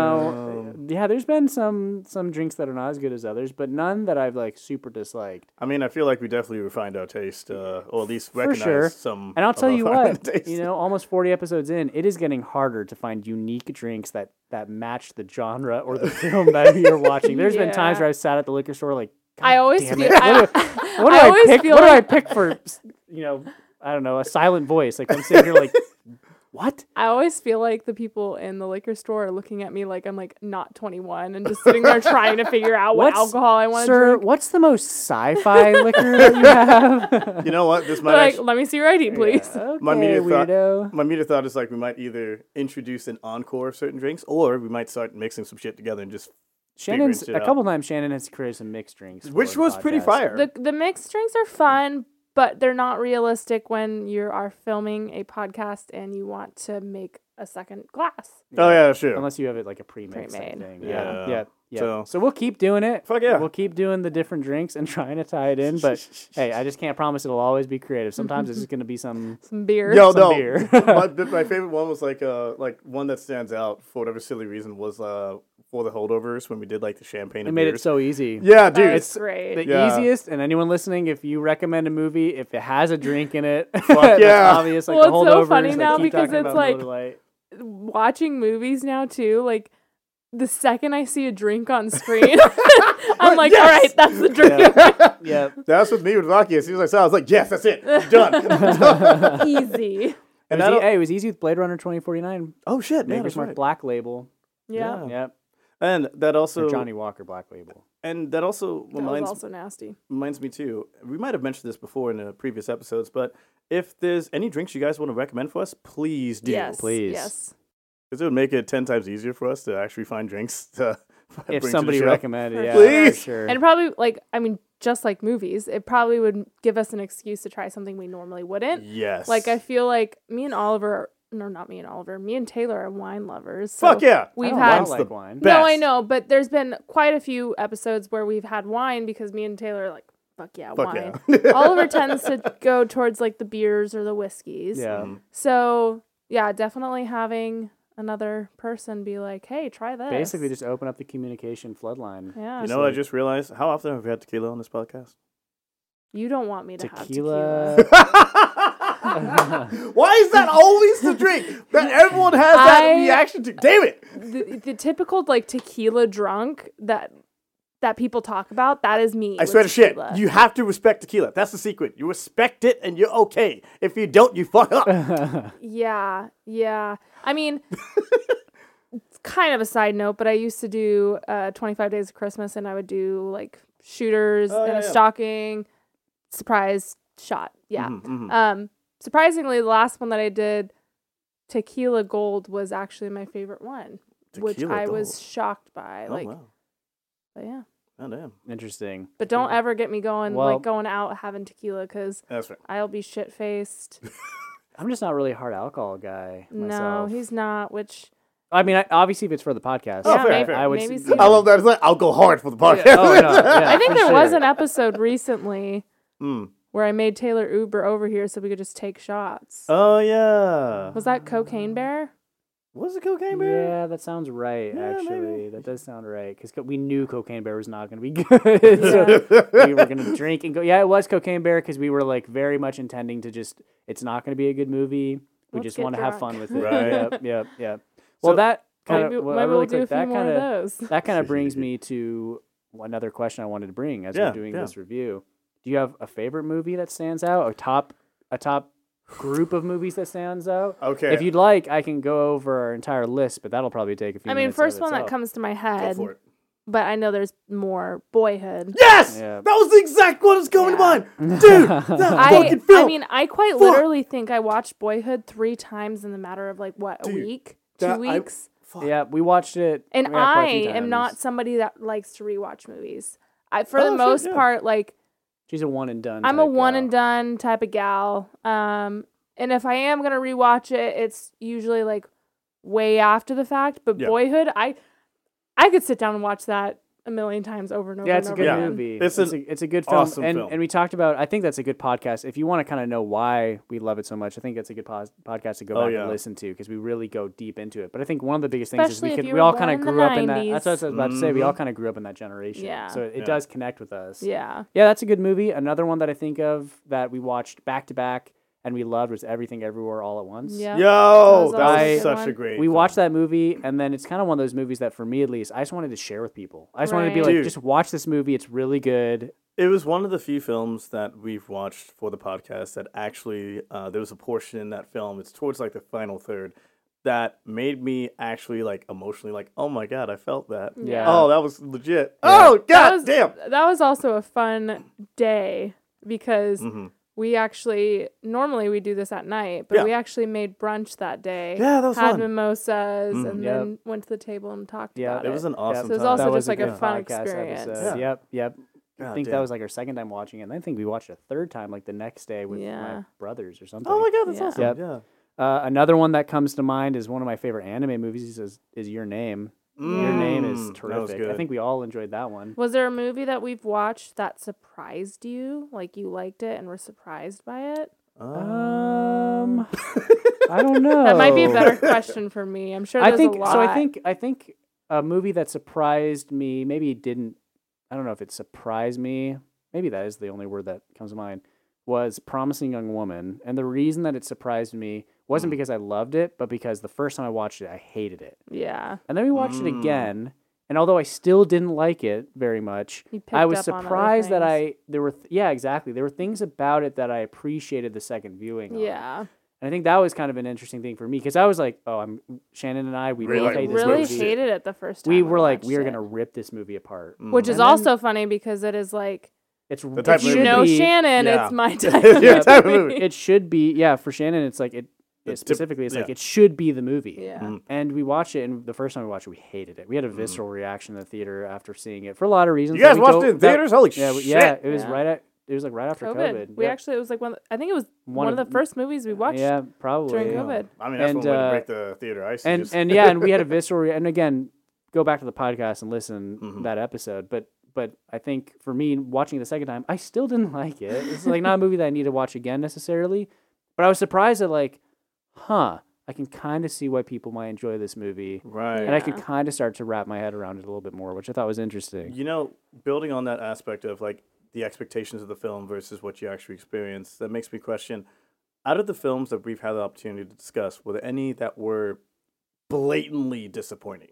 B: no, yeah. There's been some some drinks that are not as good as others, but none that I've like super disliked.
C: I mean, I feel like we definitely refined our taste, uh, or at least
B: For
C: recognize
B: sure.
C: some.
B: And I'll
C: of
B: tell
C: our
B: you
C: fine
B: what,
C: taste.
B: you know, almost forty episodes in, it is getting harder to find unique drinks that that match the genre or the film that you're watching. There's been times
A: Yeah.
B: where I sat at the liquor store like, God
A: I always
B: damn
A: feel.
B: it. What do,
A: I,
B: what do
A: I
B: I,
A: always
B: pick?
A: feel
B: What do I
A: like,
B: pick for? You know, I don't know, a silent voice. Like I'm sitting here like, what?
A: I always feel like the people in the liquor store are looking at me like I'm like not twenty-one and just sitting there trying to figure out what
B: What's-
A: alcohol I want to
B: Sir,
A: drink.
B: what's the most sci-fi liquor that you have?
C: You know what? This might
A: They're like,
C: actually,
A: let me see your I D, please.
B: Okay,
C: My immediate thought-
B: weirdo.
C: my immediate thought is like we might either introduce an encore of certain drinks, or we might start mixing some shit together and just
B: Shannon's
C: shit
B: a
C: out.
B: couple times. Shannon has created some mixed drinks,
C: which
B: for the
C: was pretty
B: podcast.
C: fire.
A: The the mixed drinks are fun, but they're not realistic when you are filming a podcast and you want to make a second glass.
C: oh yeah, sure.
B: Unless you have it like a pre-mix type
A: Pre-made.
B: thing.
C: Yeah.
B: Yeah, yeah, yeah.
C: So-
B: So, we'll keep doing it.
C: Fuck yeah.
B: We'll keep doing the different drinks and trying to tie it in. But hey, I just can't promise it'll always be creative. Sometimes it's just gonna be some.
A: Some beer.
C: Yo,
B: some
C: no.
B: beer.
C: my, my favorite one was like uh like one that stands out for whatever silly reason was uh for the holdovers when we did like the champagne.
B: It
C: and
B: made it
C: beers.
B: so easy.
C: Yeah,
A: That
C: dude.
A: was
C: It's
A: great.
B: The
C: Yeah.
B: easiest, and anyone listening, if you recommend a movie, if it has a drink in it,
C: yeah.
B: that's obvious. Like
A: Well,
B: the
A: it's so
B: holdovers,
A: funny
B: like,
A: now
B: keep
A: because
B: talking
A: it's
B: about
A: like-
B: Miller Lite.
A: Watching movies now too, like the second I see a drink on screen, I'm like,
C: Yes!
A: all right, that's the drink.
B: Yeah. yeah.
C: That's with me with Rocky. As soon as I saw it, I was like, yes, that's it. Done.
A: Easy.
B: It
C: And
B: was,
C: that'll-
B: e- hey, it was easy with Blade Runner twenty forty-nine.
C: oh shit, yeah,
B: Maker's
C: that's
B: Mark
C: right.
B: Black Label.
A: Yeah.
C: Yeah.
B: Yep.
C: And that also
B: Or Johnny Walker Black Label.
C: and that also
A: That was
C: reminds
A: also nasty.
C: reminds me too. We might have mentioned this before in the previous episodes, but if there's any drinks you guys want to recommend for us, please do.
A: Yes.
B: please.
A: Yes.
C: Because it would make it ten times easier for us to actually find drinks to
B: if
C: bring to the
B: somebody
C: show.
B: recommended,
A: For
B: yeah,
C: Please.
B: for sure.
A: And probably like I mean, just like movies, it probably would give us an excuse to try something we normally wouldn't.
C: Yes.
A: Like I feel like me and Oliver, no, not me and Oliver, me and Taylor are wine lovers. So
C: Fuck yeah.
A: we've
B: I don't
A: had
B: mind like
C: the
B: wine.
C: best.
A: no, I know, but there's been quite a few episodes where we've had wine because me and Taylor are like, fuck yeah,
C: Fuck
A: wine.
C: yeah.
A: Oliver tends to go towards like the beers or the whiskeys.
B: Yeah.
C: Mhm.
A: So yeah, definitely having another person be like, hey, try this.
B: Basically, just open up the communication floodline.
A: yeah.
C: You know what I just realized? How often have we had tequila on this podcast?
A: You don't want me to
B: Tequila.
A: have tequila.
C: Why is that always the drink that everyone has that
A: I-
C: reaction to? Damn it!
A: the, the typical like tequila drunk that that people talk about, that is me.
C: I
A: with
C: swear to shit.
A: tequila.
C: You have to respect tequila. That's the secret. You respect it and you're okay. If you don't, you fuck up.
A: Yeah, yeah. I mean, it's kind of a side note, but I used to do uh, twenty-five Days of Christmas, and I would do like shooters
C: Oh,
A: and
C: yeah,
A: a
C: yeah.
A: stocking, surprise shot. Yeah.
C: Mhm, mhm.
A: Um, surprisingly, the last one that I did, Tequila Gold, was actually my favorite one, which
C: Tequila
A: I
C: Gold.
A: was shocked by.
C: Oh,
A: Like,
C: wow.
A: but yeah.
C: Oh, damn.
B: Interesting.
A: But don't ever get me going
B: Well-
A: like going out having tequila because
C: That's right.
A: I'll be shit faced.
B: I'm just not really a hard alcohol guy
A: No,
B: myself.
A: he's not. Which
B: I mean, I, obviously, if it's for the podcast,
C: Oh,
A: yeah,
C: fair,
A: maybe,
C: fair.
B: I would.
A: maybe
B: s-
A: so.
C: I love that. It's like, I'll go hard for the podcast.
B: Oh no, yeah,
A: I think
B: for
A: there
B: sure.
A: was an episode recently
C: Mm.
A: where I made Taylor Uber over here so we could just take shots.
C: Oh, yeah.
A: Was that Cocaine Bear?
C: Was it Cocaine Bear?
B: Yeah, that sounds right.
C: Yeah,
B: actually,
C: maybe.
B: that does sound right because we knew Cocaine Bear was not going to be good, so we were going to drink and go. Yeah, it was Cocaine Bear because we were like very much intending to just. It's not going to be a good movie. We
A: Let's
B: just
A: get
B: want to have
A: drunk.
B: fun with it.
C: Right.
B: Yep, yep, yep. Well,
C: So-
B: that kind
A: Maybe,
B: of well,
A: maybe
B: really
A: we'll do a
B: quick.
A: few
B: That
A: more
B: kind
A: of
B: of
A: those.
B: that kind of brings me to another question I wanted to bring as
C: Yeah,
B: we're doing
C: yeah.
B: this review. Do you have a favorite movie that stands out? A top, a top group of movies that stands out?
C: Okay.
B: If you'd like, I can go over our entire list, but that'll probably take a few
A: I mean,
B: minutes.
A: first
B: of
A: one that
B: itself.
A: comes to my
C: Go
A: head,
C: for it.
A: but I know there's more. Boyhood.
C: Yes!
B: Yeah.
C: That was the exact one that's going
A: Yeah.
C: to mind. Dude, that
A: I,
C: fucking film.
A: I mean, I quite
C: Fuck.
A: literally think I watched Boyhood three times in the matter of like what a
C: Dude,
A: week, two
C: that- I-
A: weeks.
C: Fuck.
B: Yeah, we watched it.
A: And
B: yeah, quite a
A: I
B: few
A: am not
B: times.
A: somebody that likes to rewatch movies. I, for
C: Oh,
A: the
C: sure,
A: most
C: yeah.
A: part, like
B: She's a one and done.
A: I'm a
B: type
A: one
B: gal.
A: and done type of gal. Um, and if I am gonna rewatch it, it's usually like way after the fact. But
C: Yeah.
A: Boyhood, I I could sit down and watch that a million times over and over.
B: Yeah,
A: and
B: it's a
A: over
B: good
A: again.
B: movie.
C: It's
B: It's,
C: an
B: a, it's a good film.
C: awesome
B: and
C: film.
B: and we talked about. I think that's a good podcast. If you want to kind of know why we love it so much, I think that's a good pos- podcast to go
C: Oh,
B: back
C: yeah.
B: and listen to because we really go deep into it. But I think one of the biggest things
A: Especially
B: is
A: if
B: we could
A: you
B: we
A: were
B: all
A: born
B: kind
A: in
B: of
A: the
B: grew up in that. That's what I was
A: nineties.
B: about to say. We all
C: Mhm.
B: kind of grew up in that generation.
A: Yeah.
B: So it
C: Yeah.
B: does connect with us.
A: Yeah.
B: Yeah, that's a good movie. Another one that I think of that we watched back to back and we loved was Everything Everywhere All at Once.
A: Yeah.
C: Yo,
A: was
C: that
B: also
C: was
B: a good
C: such
A: one.
C: a great
B: We
C: film.
B: watched that movie, and then it's kind of one of those movies that, for me at least, I just wanted to share with people. I just wanted to be
A: Right.
B: like,
C: Dude.
B: just watch this movie. It's really good.
C: It was one of the few films that we've watched for the podcast that actually, uh, there was a portion in that film, it's towards like the final third, that made me actually like emotionally like, oh my God, I felt that.
B: Yeah.
C: Oh, that was legit.
B: Yeah.
C: Oh, God
A: That was,
C: damn.
A: That was also a fun day because
C: hmm
A: we actually normally we do this at night, but
C: Yeah.
A: we actually made brunch that day.
C: Yeah, that was
A: had
C: fun.
A: mimosas
C: Mm.
A: and
B: Yep.
A: then went to the table and talked
B: Yeah,
A: about
C: It
A: it.
C: was an awesome
A: So it was
C: time.
A: also
B: That
A: just
B: was
A: like a
B: good
A: fun
B: podcast
A: experience.
B: episode.
C: Yeah.
B: Yep, yep. I
C: God
B: think
C: damn.
B: that was like our second time watching it. And I think we watched it a third time, like the next day with
A: Yeah.
B: my brothers or something.
C: Oh my God, that's
A: Yeah.
C: awesome.
B: Yep.
C: Yeah.
B: Uh, another one that comes to mind is one of my favorite anime movies is, is Your Name. Your
A: Yeah.
B: Name is
C: Mm, that was
B: terrific. I
C: good.
B: think we all enjoyed that one.
A: Was there a movie that we've watched that surprised you? Like you liked it and were surprised by it?
B: Um, I don't know.
A: That might be a better question for me. I'm sure
B: I
A: there's
B: think
A: a lot.
B: so. I think I think a movie that surprised me. Maybe it didn't. I don't know if it surprised me. Maybe that is the only word that comes to mind. Was Promising Young Woman, and the reason that it surprised me wasn't because I loved it, but because the first time I watched it, I hated it,
A: Yeah.
B: and then we watched it
C: Mm.
B: again. And although I still didn't like it very much,
A: You picked
B: I was
A: up on other
B: surprised that
A: things.
B: I there were th- yeah exactly there were things about it that I appreciated the second viewing. on.
A: Yeah.
B: And I think that was kind of an interesting thing for me because I was like, oh, I'm Shannon and I we
C: Really
B: both
C: like
B: hate this
A: Really
B: movie.
A: hated it the first time.
B: We were like,
A: watched
B: we are
A: it.
B: gonna rip this movie apart.
C: Mm.
A: Which is
B: And then-
A: also funny because it is like
B: It's
C: The type
A: if
C: of
A: you
C: movie-
A: know
B: be-
A: Shannon,
C: yeah.
A: it's my type
C: Your
A: of
C: type of
A: movie.
C: movie.
B: It should be yeah for Shannon. It's like it. yeah,
C: It's tip-
B: specifically, it's like
C: yeah.
B: it should be the movie.
A: Yeah.
C: Mhm.
B: And we watched it, and the first time we watched it, we hated it. We had a visceral reaction in the theater after seeing it for a lot of reasons.
C: You guys
B: that we
C: watched
B: go-
C: it in
B: that-
C: theaters? Holy
B: yeah, we-
C: shit!
B: Yeah, it was
A: Yeah.
B: right at it was like right after
A: COVID.
B: COVID.
A: We
B: Yep.
A: actually, it was like one, I think it was one,
B: One
A: of
B: of-
A: the first movies we watched.
B: yeah, probably
A: during
B: yeah.
A: COVID.
C: I mean, that's
B: And,
C: one way
B: uh,
C: to break the theater ice. You
B: and
C: just-
B: and yeah, and we had a visceral. Re- and again, go back to the podcast and listen
C: Mhm.
B: that episode. But but I think for me, watching it the second time, I still didn't like it. It's like not a movie that I need to watch again necessarily. But I was surprised at like, huh, I can kind of see why people might enjoy this movie,
C: right.
B: and I could
A: Yeah.
B: kind of start to wrap my head around it a little bit more, which I thought was interesting.
C: You know, building on that aspect of like the expectations of the film versus what you actually experience, that makes me question, out of the films that we've had the opportunity to discuss, were there any that were blatantly disappointing?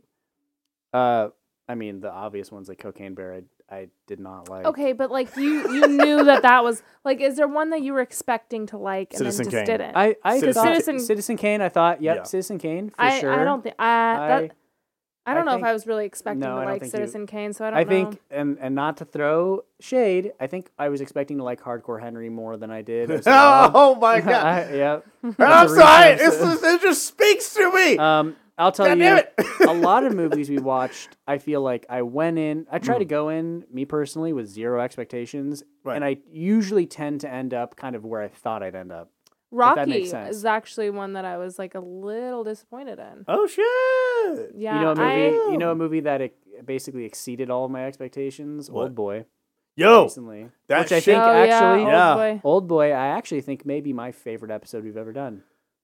B: Uh, I mean, the obvious ones like Cocaine Bear, I, I did not like.
A: Okay, but like you, you knew that that was like. Is there one that you were expecting to like and
C: Citizen
A: then just
C: Kane.
A: didn't?
B: I, I
C: Citizen-
B: thought
A: Citizen-
B: Citizen Kane. I thought, yep,
C: Yeah.
B: Citizen Kane for
A: I,
B: sure.
A: I don't think I. That, I
B: I
A: don't know
B: think-
A: if I was really expecting
B: No,
A: to
B: I don't
A: like
B: think you-
A: Citizen Kane, so I don't
B: I
A: know.
B: think, and and not to throw shade, I think I was expecting to like Hardcore Henry more than I did. as well.
C: Oh my god!
B: I, yeah.
C: I'm
B: That's a
C: sorry.
B: recap.
C: It's just, it just speaks to me.
B: Um, I'll tell
C: God
B: you,
C: damn it.
B: a lot of movies we watched, I feel like I went in, I try to go in, me personally, with zero expectations,
C: Right.
B: and I usually tend to end up kind of where I thought I'd end up. that
A: Rocky
B: makes sense.
A: is actually one that I was like a little disappointed in.
C: Oh shit!
A: Yeah,
B: you know a movie,
A: I,
B: you know a movie that it basically exceeded all of my expectations.
C: What?
B: Old Boy,
C: Yo,
B: recently,
C: that
B: which I
C: shit-
B: think
A: oh,
B: actually,
A: yeah,
C: Yeah.
A: Old Boy.
B: Old Boy, I actually think maybe my favorite episode we've ever done.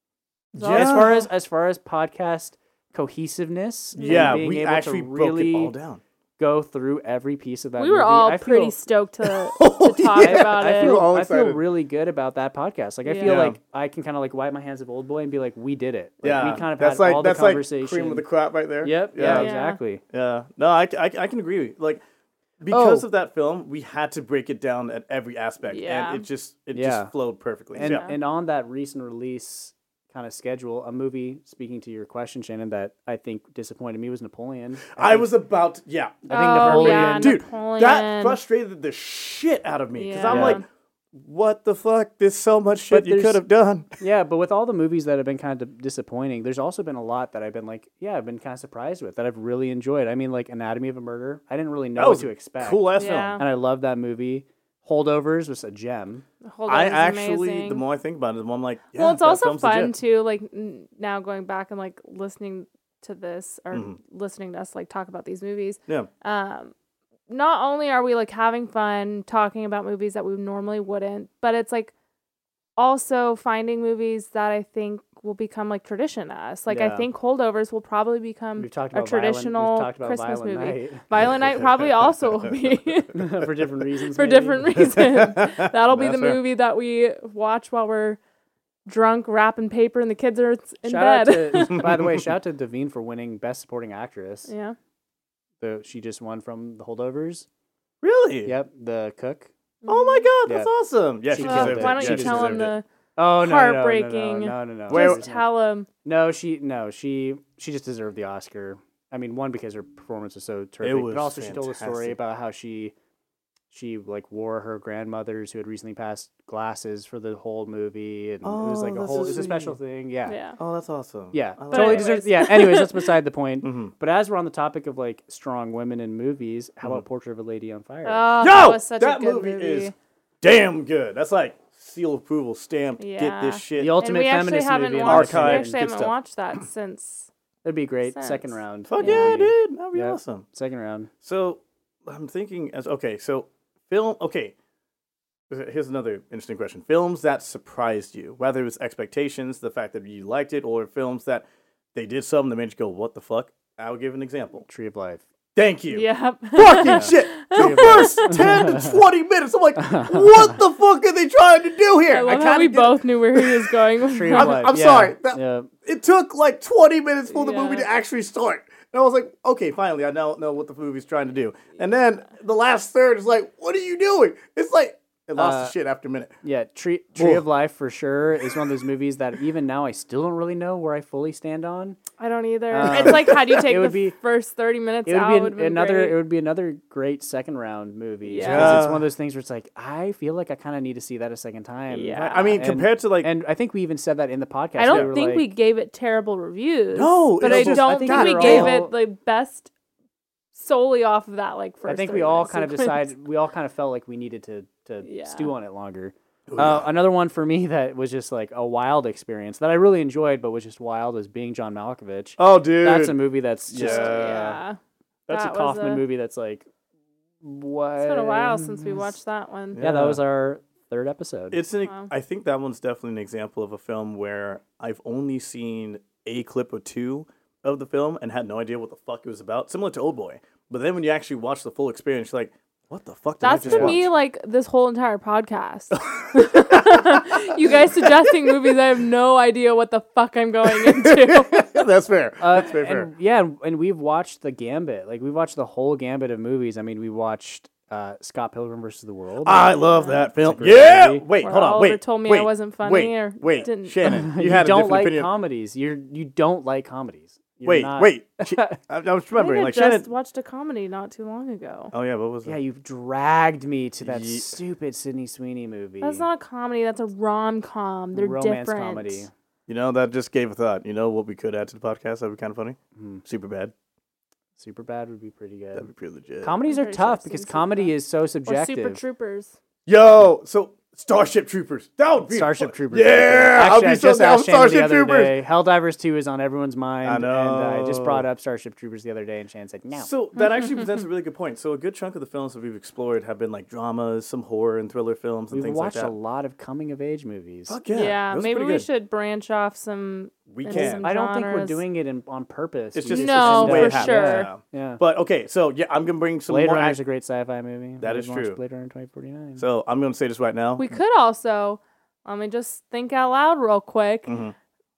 C: yeah.
B: As far as as far as podcast cohesiveness, and
C: yeah,
B: being
C: we
B: able
C: actually
B: to
C: broke
B: really
C: it all down.
B: go through every piece of that.
A: We were
B: movie,
A: all
B: I
A: pretty
B: feel,
A: stoked to, to
C: Oh,
A: talk
C: yeah.
A: about
B: I
A: it.
B: feel,
C: all
B: I feel
C: excited.
B: really good about that podcast. Like I
A: Yeah.
B: feel
C: Yeah.
B: like I can kind of like wipe my hands of Old Boy and be like, we did it. Like,
C: Yeah,
B: we kind of
C: that's
B: had
C: like
B: all the
C: that's like
B: conversation.
C: cream of the crop right there.
B: Yep. Yeah.
C: yeah,
A: Yeah.
B: Exactly.
C: Yeah. No, I, I, I can agree. Like, because
B: Oh.
C: of that film, we had to break it down at every aspect,
A: Yeah.
C: and it just it
B: Yeah.
C: just flowed perfectly.
B: And
C: yeah.
B: and on that recent release kind of schedule, a movie, speaking to your question, Shannon, that I think disappointed me was Napoleon.
C: I
B: think-
C: was about to, yeah.
B: I think
A: Oh,
B: Napoleon,
A: yeah,
C: Dude,
A: Napoleon.
C: That frustrated the shit out of me because I'm
A: Yeah.
C: like, what the fuck? There's so much shit
B: But
C: you
B: there's-
C: could have done.
B: Yeah, but with all the movies that have been kind of disappointing, there's also been a lot that I've been like, yeah, I've been kind of surprised with that I've really enjoyed. I mean, like Anatomy of a Murder, I didn't really know
C: That
B: what
C: was
B: to expect,
C: Cool ass
A: Yeah.
C: film.
B: and I love that movie. Holdovers was a gem.
A: Hold
C: I
A: on,
C: actually,
A: amazing.
C: the more I think about it, the more I'm like, yeah,
A: well, it's
C: that
A: also
C: film's
A: fun
C: legit.
A: too. Like n- now going back and like listening to this or
C: Mhm.
A: listening to us like talk about these movies.
C: Yeah.
A: Um, not only are we like having fun talking about movies that we normally wouldn't, but it's like also finding movies that I think will become like tradition to us. Like I
C: Yeah.
A: think Holdovers will probably become
B: We've talked
A: a
B: about
A: traditional
B: violent, we've talked about
A: Christmas
B: Violent
A: movie.
B: Night
A: Violent Night probably also will be
B: for different reasons.
A: for
B: maybe.
A: different reasons. That'll be the
C: That's fair.
A: movie that we watch while we're drunk, wrapping paper, and the kids are in
B: Shout
A: bed.
B: out to, by the way, shout out to Devine for winning Best Supporting Actress.
A: yeah.
B: The, she just won from The Holdovers.
C: Really?
B: Yep, the cook.
C: Oh my god, that's
B: Yeah.
C: awesome. Yeah,
B: She
C: she
A: Well,
B: killed
C: deserved
B: it.
A: why
C: it.
A: don't
C: Yeah,
A: you
C: she
A: tell him
C: deserved it.
A: the
B: Oh no,
A: Heartbreaking.
B: No, no, no, no, no.
C: Wait,
A: just
C: wait.
A: tell him.
B: No, she no, she she just deserved the Oscar. I mean, one because her performance was so terrific,
C: was
B: but also she told a story
C: fantastic.
B: about how she she like wore her grandmother's who had recently passed glasses for the whole movie, and it was like
C: Oh,
B: a
C: that's
B: whole
C: so
B: it was a special
C: sweet.
B: thing. Yeah, yeah,
A: Yeah.
C: Oh, that's awesome.
B: yeah
C: I love
B: totally
C: it.
B: deserves.
A: anyways.
B: Yeah. Anyways, that's beside the point.
C: Mhm.
B: But as we're on the topic of like strong women in movies, how
C: Mhm.
B: about Portrait of a Lady on Fire?
A: Oh,
C: Yo,
A: that was such
C: that
A: a good
C: movie
A: movie.
C: is damn good. That's like seal of approval stamped. Get
A: Yeah.
C: this shit.
B: the
A: And
B: ultimate
A: we actually
B: feminist
A: haven't
B: movie. in
A: watched.
B: my
A: We
C: Archive,
B: opinion.
A: actually
C: good
A: haven't
C: stuff.
A: watched that since.
B: That'd be great.
A: Sense.
B: Second round.
C: Fuck
A: Yeah.
C: yeah, dude. That'd be
B: Yep.
C: awesome.
B: Second round.
C: So I'm thinking as okay, so film okay. Here's another interesting question. Films that surprised you, whether it was expectations, the fact that you liked it, or films that they did something that made you go, what the fuck? I'll give an example.
B: Tree of Life.
C: Thank you.
A: Yep.
C: Fucking shit. The first ten to twenty minutes, I'm like, what the fuck are they trying to do here?
A: I love how
C: kinda
A: we
C: get it.
A: both knew where he was going with
B: Tree
A: that.
B: of
C: I'm-
B: Life.
C: I'm
B: yeah.
C: sorry. That-
B: Yeah.
C: It took like twenty minutes for the
A: Yeah.
C: movie to actually start. And I was like, okay, finally, I now know what the movie's trying to do. And then the last third is like, what are you doing? It's like, It lost
B: Uh,
C: the shit after a minute.
B: Yeah, Tree Tree
C: Ugh.
B: of Life for sure is one of those movies that even now I still don't really know where I fully stand on.
A: I don't either.
B: Um,
A: it's like, how do you take
B: it would
A: the
B: be-
A: first thirty minutes
B: It would
A: out?
B: be an-
A: Would've been
B: another.
A: great.
B: It would be another great second round movie.
A: Yeah.
B: because it's
C: Yeah.
B: one of those things where it's like I feel like I kind of need to see that a second time.
A: Yeah.
C: I mean,
B: And-
C: compared to like,
B: and I think we even said that in the podcast.
A: I
B: We
A: don't
B: were
A: think
B: like,
A: we gave it terrible reviews.
C: No,
A: but
C: it's
A: I
C: just-
A: don't
B: I think
A: think we
B: we
A: gave
B: all-
A: it the best solely off of that like first.
B: I think we
A: thirty
B: all
A: minute
B: kind of
A: sequence.
B: decided. We all kind of felt like we needed to to
A: Yeah.
B: stew on it longer.
C: Oh,
B: Uh,
C: yeah.
B: another one for me that was just like a wild experience that I really enjoyed, but was just wild, was Being John Malkovich.
C: oh, dude,
B: That's a movie that's just
C: Yeah.
A: Yeah,
B: that's
A: that
B: a
A: was
B: Kaufman
A: a-
B: movie that's like what?
A: it's been a while since we watched that one.
B: Yeah, that
C: Yeah.
B: was our third episode.
C: It's an.
A: Wow.
C: I think that one's definitely an example of a film where I've only seen a clip or two of the film and had no idea what the fuck it was about. Similar to Oldboy, but then when you actually watch the full experience, you're like, "What the fuck?" Did
A: That's
C: I just
A: to me
C: watch?
A: like this whole entire podcast. You guys suggesting movies, I have no idea what the fuck I'm going into.
C: That's fair.
B: Uh,
C: That's very fair.
B: and, yeah, and- and we've watched the Gambit. Like we've watched the whole Gambit of movies. I mean, we watched uh, Scott Pilgrim versus the World.
C: I love that film.
B: great
C: Yeah.
B: movie.
C: Wait,
A: Or
C: hold on.
A: Oliver
C: Wait.
A: told me
C: wait,
A: I wasn't funny
C: wait,
A: or
C: wait,
A: didn't-
C: Shannon, you
B: you
C: had a
B: don't
C: different
B: like
C: opinion.
B: comedies. You're you don't like comedies. You're
C: Wait,
B: not-
C: wait. Sh- I, I was remembering,
A: I
C: like
A: just
C: Shannon.
A: watched a comedy not too long ago.
C: Oh yeah, what was
B: Yeah,
C: it?
B: you've dragged me to that
C: Ye-
B: stupid Sydney Sweeney movie.
A: That's not a comedy. That's a rom com. They're
B: romance
A: different.
B: comedy.
C: You know, that just gave a thought. You know what we could add to the podcast? That'd be kind of funny.
B: Hmm.
C: Super bad.
B: Super bad would be pretty
C: That'd
B: good.
C: be pretty legit.
B: Comedies
A: I'm
B: are
A: pretty sure I've
B: tough
A: seen
B: because
A: Superbad.
B: comedy is so
A: Or
B: subjective.
A: Super Troopers.
C: Yo, so Starship Troopers. That would be
B: Starship
C: fu-
B: Troopers.
C: Yeah,
B: Actually,
C: I'll
B: I
C: be so
B: just
C: down
B: asked
C: with
B: Shannon the
C: Starship
B: other
C: Troopers.
B: day. Helldivers two is on everyone's mind.
C: I
B: And I just
C: know.
B: brought up Starship Troopers the other day, and Shannon said no.
C: So that actually presents a really good point. So a good chunk of the films that we've explored have been like dramas, some horror and thriller films and
B: We've
C: things
B: watched
C: like
B: a
C: that.
B: lot of coming of age movies.
C: Fuck
A: Yeah,
C: yeah, those are
A: maybe
C: pretty
A: we
C: good.
A: should branch off some.
C: We
A: into
C: can.
A: some
B: I don't think we're
A: genres.
B: doing it in, on purpose.
C: It's
B: We
C: just
A: No,
C: it's just the way
A: for
C: it happens.
A: sure.
C: Yeah.
B: Yeah.
C: But okay, so yeah, I'm gonna bring some
B: Blade
C: more.
B: Runner is
C: Act-
B: a great sci-fi movie.
C: That
B: We
C: is
B: watched
C: true.
B: Blade Runner twenty forty-nine.
C: so I'm gonna say this right now.
A: We could also, let me just think out loud real quick.
C: Mhm.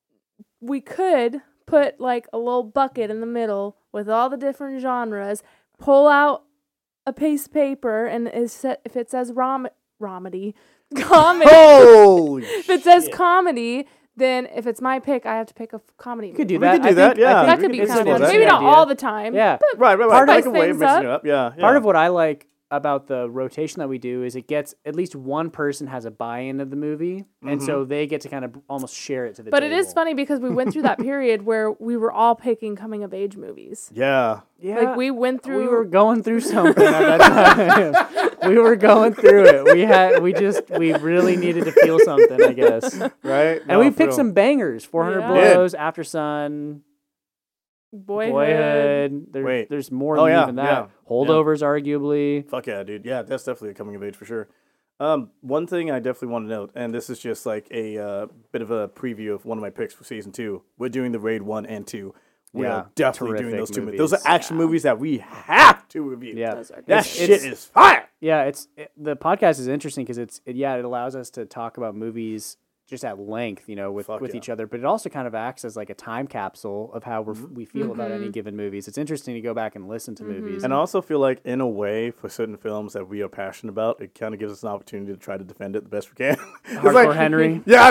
A: We could put like a little bucket in the middle with all the different genres, pull out a piece of paper, and is set, if it says rom- romedy, comedy,
C: Holy
A: if it says
C: shit.
A: comedy, then if it's my pick, I have to pick a f- comedy.
B: You could
A: movie.
B: do
C: We
B: that.
C: could do
B: I
C: that,
B: think- I
C: yeah.
B: think
A: That
C: we
A: could
C: could
A: be
C: do
A: kind of
C: that.
A: fun.
C: That's
A: Maybe
B: a
A: not
B: good
A: all
B: idea.
A: the time.
B: Yeah.
A: But
C: Right, right, right.
A: Part
C: I
A: of
C: like a way of
A: things
C: mixing
A: up.
C: it up. Yeah, yeah.
B: Part of what I like about the rotation that we do is it gets at least one person has a buy-in of the movie, and so they get to kind of almost share it to the
A: But
B: table.
A: it is funny because we went through that period where we were all picking coming of age movies.
C: Yeah.
B: Yeah.
A: Like we went through.
B: we were going through something at that time. We were going through it. We had we just we really needed to feel something, I guess.
C: Right.
B: And
C: No,
B: we
C: for
B: picked
C: real.
B: some bangers. four hundred
A: Yeah.
B: Blows, After Sun,
A: Boyhood.
B: Boyhood. There,
C: Wait.
B: There's more
C: Oh,
B: than
C: yeah,
B: even that.
C: yeah,
B: Holdovers, arguably.
C: Fuck yeah, dude. Yeah, that's definitely a coming of age for sure. Um, one thing I definitely want to note, and this is just like a uh, bit of a preview of one of my picks for season two. We're doing the Raid one and two. We
B: Yeah,
C: are definitely doing
B: terrific
C: those two movies. Those are
B: movies.
C: action movies that we have to review.
B: Yeah.
A: Those are
C: That
B: It's-
C: shit
B: it's-
C: is fire.
B: Yeah, it's it, the podcast is interesting because it's it, yeah it allows us to talk about movies just at length, you know, with,
C: Fuck
B: with
C: yeah.
B: each other, but it also kind of acts as like a time capsule of how we're,
C: Mm-hmm.
B: we feel about any given movies. It's interesting to go back and listen to movies.
C: And I also feel like, in a way, for certain films that we are passionate about, it kind of gives us an opportunity to try to defend it the best we can. It's
B: Hardcore
C: like-
B: Henry.
C: Yeah, I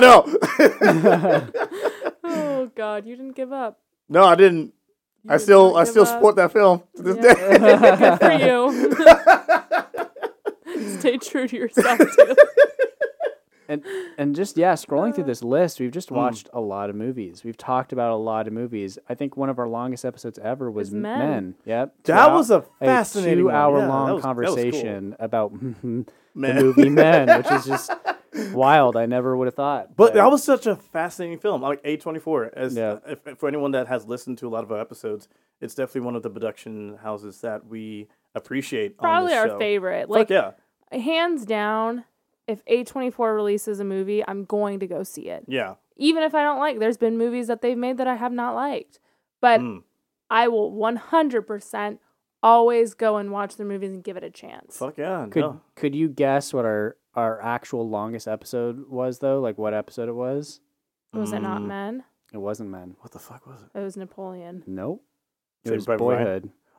C: know.
A: Oh God, you didn't give up.
C: no, I didn't.
A: You
C: I
A: did
C: still,
A: not
C: I
A: give
C: still
A: up.
C: support that film to this
A: Yeah.
C: day.
A: Good for you. Stay true to yourself too.
B: And and just yeah, scrolling
A: Uh,
B: through this list, we've just
C: Mm.
B: watched a lot of movies. We've talked about a lot of movies. I think one of our longest episodes ever was
A: Is Men.
B: Men. Yep.
C: That
B: Two
C: was a
B: hou-
C: fascinating one.
B: two-hour
C: Yeah,
B: long
C: that was- that was cool.
B: conversation about the
C: Man.
B: movie Men, which is just wild. I never would have thought.
C: But that was such a fascinating film. Like A twenty-four, as
B: Yeah.
C: if, if for anyone that has listened to a lot of our episodes, it's definitely one of the production houses that we appreciate. on
A: Probably
C: this
A: our
C: show.
A: favorite.
C: Fuck
A: Like
C: yeah,
A: hands down, if A twenty-four releases a movie, I'm going to go see it.
C: yeah.
A: Even if I don't like, there's been movies that they've made that I have not liked. But
C: Mm.
A: I will one hundred percent always go and watch their movies and give it a chance.
C: Fuck yeah.
B: Could
C: no.
B: could you guess what our our actual longest episode was though? Like what episode it was?
A: Was it not
C: Mm.
A: Men?
B: It wasn't Men.
C: What the fuck was it?
A: It was Napoleon.
B: Nope. It
C: Saved
B: was
C: by the Bell?
B: Boyhood.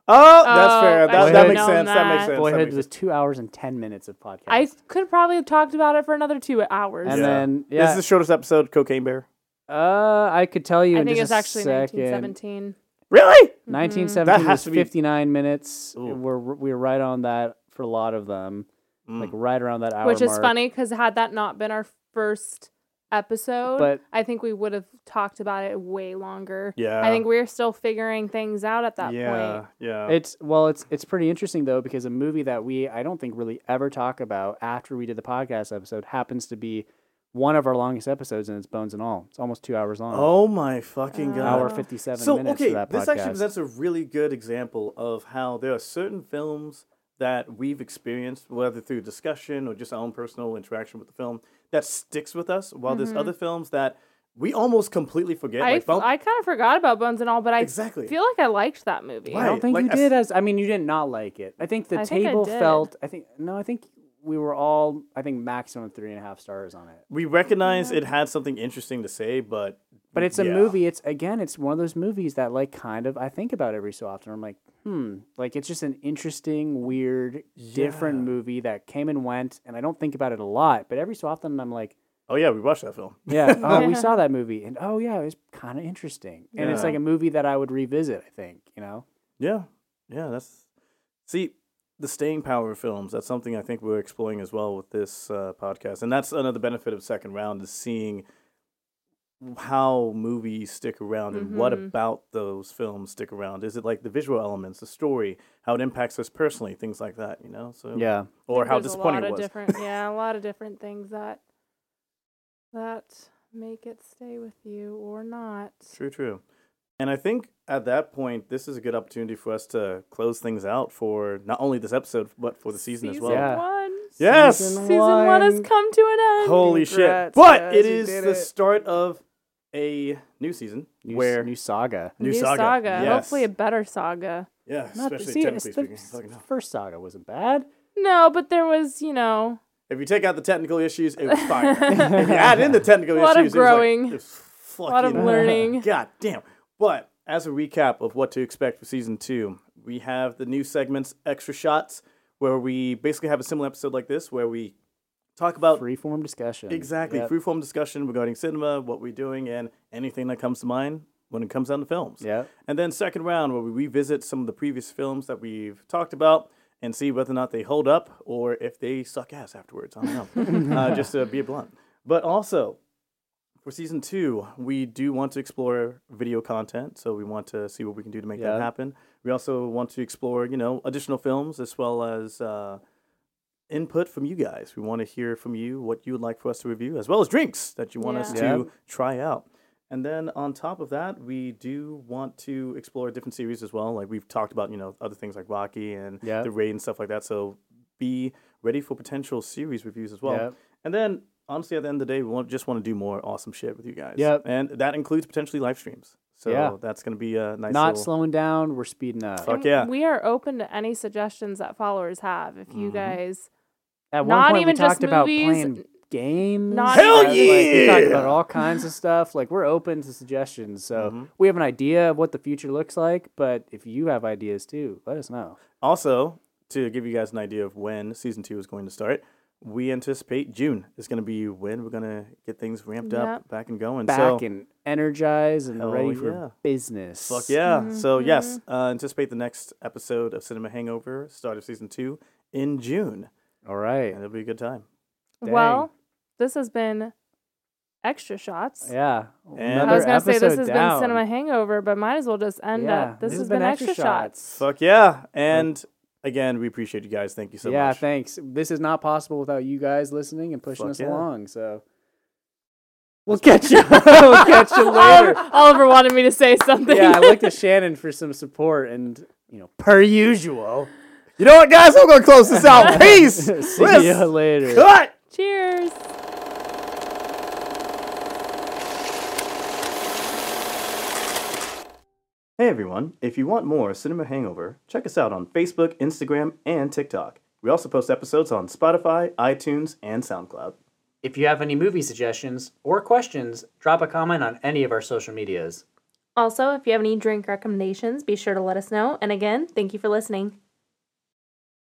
C: Oh, that's
A: Oh,
C: fair.
A: I
C: That,
A: should've
C: that makes
A: known
C: sense. That makes
A: that.
C: sense. that
B: Boyhood
C: makes
B: was
C: sense.
B: two hours and ten minutes of podcast.
A: I could probably have talked about it for another two hours.
B: And
C: Yeah.
B: then,
C: This
B: yeah.
C: is the shortest episode, Cocaine Bear.
B: Uh, I could tell you
A: I
B: in
A: think
B: just
A: it's
B: a
A: actually
B: second.
A: nineteen seventeen.
C: Really?
B: nineteen
C: That
B: seventeen
C: has
B: was
C: to be-
B: fifty-nine minutes.
C: Ooh.
B: We're we were right on that for a lot of them,
C: Mm.
B: like right around that hour
A: Which is
B: mark.
A: funny because had that not been our first episode,
B: But-
A: I think we would have talked about it way longer.
C: Yeah.
A: I think we are still figuring things out at that
C: yeah,
A: point.
C: yeah.
B: It's well, it's it's pretty interesting though because a movie that we I don't think really ever talk about after we did the podcast episode happens to be one of our longest episodes, and it's Bones and All. It's almost two hours long.
C: Oh my fucking
A: Uh,
C: god.
B: hour fifty-seven
C: So
B: minutes
C: okay,
B: for that
C: this
B: podcast.
C: actually presents a really good example of how there are certain films that we've experienced, whether through discussion or just our own personal interaction with the film, that sticks with us. While there's other films that we almost completely forget.
A: Mm-hmm. I,
C: like
A: f-
C: Bump-
A: I kind of forgot about Bones and All, but I
C: Exactly.
A: feel like I liked that movie.
B: I don't
C: Right,
B: think
C: like
B: you
C: I
B: did
C: s-
B: as I mean you did not like it. I think the
A: I think I
B: table
A: did.
B: felt. I think no. I think we were all. I think maximum three and a half stars on it.
C: we recognize it had something interesting to say, but
B: But it's a
C: yeah.
B: movie. It's again, it's one of those movies that like kind of I think about every so often. I'm like, hmm, like it's just an interesting, weird, different
C: Yeah.
B: movie that came and went, and I don't think about it a lot. But every so often, I'm like,
C: Oh yeah, we watched that film.
B: yeah, oh, we saw that movie, and oh yeah, it was kind of interesting, and it's
C: Yeah.
B: like a movie that I would revisit. I think you know.
C: Yeah, yeah. That's see the staying power of films. That's something I think we're exploring as well with this uh, podcast, and that's another benefit of Second Round is seeing how movies stick around and what
A: Mhm.
C: about those films stick around. Is it like the visual elements, the story, how it impacts us personally, things like that. You know, so
B: Yeah,
C: or
A: think
C: how
A: there's
C: disappointing
A: a lot
C: it
A: of
C: was.
A: different, yeah, a lot of different things that that make it stay with you or not.
C: True, true. And I think at that point, this is a good opportunity for us to close things out for not only this episode, but for the season, as well.
B: Yeah.
A: One.
C: Yes!
B: Season
A: Season one has
B: one.
A: come to an end.
C: Holy shit.
B: Congrats,
C: But
B: guys,
C: it
B: you
C: is
B: did
C: the
B: it.
C: start of a new season
B: new,
C: where
B: new saga.
C: new,
A: New
C: saga.
A: saga.
C: Yes.
A: Hopefully a better saga.
C: yeah,
B: Not the,
C: especially
B: see,
C: technically
B: it's the
C: speaking. Fucking hell.
B: first saga wasn't bad.
A: No, but there was, you know,
C: If you take out the technical issues, it was fire. If you add in the technical
A: A lot of
C: issues, it was like-
A: growing.
C: it was
A: a lot of
C: fucking-
A: learning.
C: God damn. But as a recap of what to expect for season two, we have the new segments, Extra Shots, where we basically have a similar episode like this, where we talk about
B: Freeform discussion.
C: exactly
B: Yep.
C: freeform discussion regarding cinema, what we're doing, and anything that comes to mind when it comes down to films.
B: Yeah.
C: And then second round, where we revisit some of the previous films that we've talked about and see whether or not they hold up or if they suck ass afterwards. I don't know. uh, just to be blunt. But also, for season two, we do want to explore video content, so we want to see what we can do to make
B: Yeah.
C: that happen. We also want to explore, you know, additional films as well as uh, input from you guys. We want to hear from you what you would like for us to review, as well as drinks that you want us
A: Yeah.
C: to
B: Yeah.
C: try out. And then on top of that, we do want to explore different series as well. Like we've talked about, you know, other things like Rocky and
B: Yeah.
C: The Raid and stuff like that. So be ready for potential series reviews as well.
B: Yeah.
C: And then honestly, at the end of the day, we want, just want to do more awesome shit with you guys.
B: Yep.
C: And that includes potentially live streams. So
B: Yeah.
C: that's going to be a nice
B: Not
C: little...
B: slowing down. We're speeding up.
C: Fuck
A: And
C: yeah.
A: We are open to any suggestions that followers have. If you
C: Mhm.
A: guys,
B: At one
A: Not
B: point,
A: even
B: we
A: just
B: talked about
A: movies,
B: playing games.
A: not
C: Hell
B: Like, we talked
C: yeah!
B: about all kinds of stuff. Like we're open to suggestions. So
C: Mhm.
B: we have an idea of what the future looks like. But if you have ideas too, let us know.
C: Also, to give you guys an idea of when season two is going to start, we anticipate June is going to be when we're going to get things ramped
A: Yep.
C: up, back and going.
B: Back
C: so,
B: and energized and
C: Hell
B: ready for
C: yeah.
B: business.
C: fuck yeah. So,
A: Mm-hmm.
C: yes, uh, anticipate the next episode of Cinema Hangover, start of season two, in June.
B: All right.
C: And it'll be a good time.
B: Dang.
A: well, this has been Extra Shots.
B: Yeah.
C: And-
A: I was
B: Another
A: gonna say this
B: episode
A: has
B: down.
A: been Cinema Hangover, but might as well just end
B: Yeah,
A: up. This, has been,
B: Extra
A: Extra Shots.
C: Fuck yeah. And again, we appreciate you guys. Thank you so
B: yeah,
C: much.
B: thanks. This is not possible without you guys listening and pushing
C: Fuck
B: us
C: yeah.
B: along. So we'll catch you. we'll catch you later.
A: Oliver, Oliver wanted me to say something.
B: Yeah, I looked to Shannon for some support, and you know, per usual.
C: You know what, guys? I'm going to close this out. Peace.
B: See
C: Let's
B: you later.
C: cut.
A: Cheers.
C: Hey everyone, if you want more Cinema Hangover, check us out on Facebook, Instagram, and TikTok. We also post episodes on Spotify, iTunes, and SoundCloud.
B: If you have any movie suggestions or questions, drop a comment on any of our social medias.
A: Also, if you have any drink recommendations, be sure to let us know. And again, thank you for listening.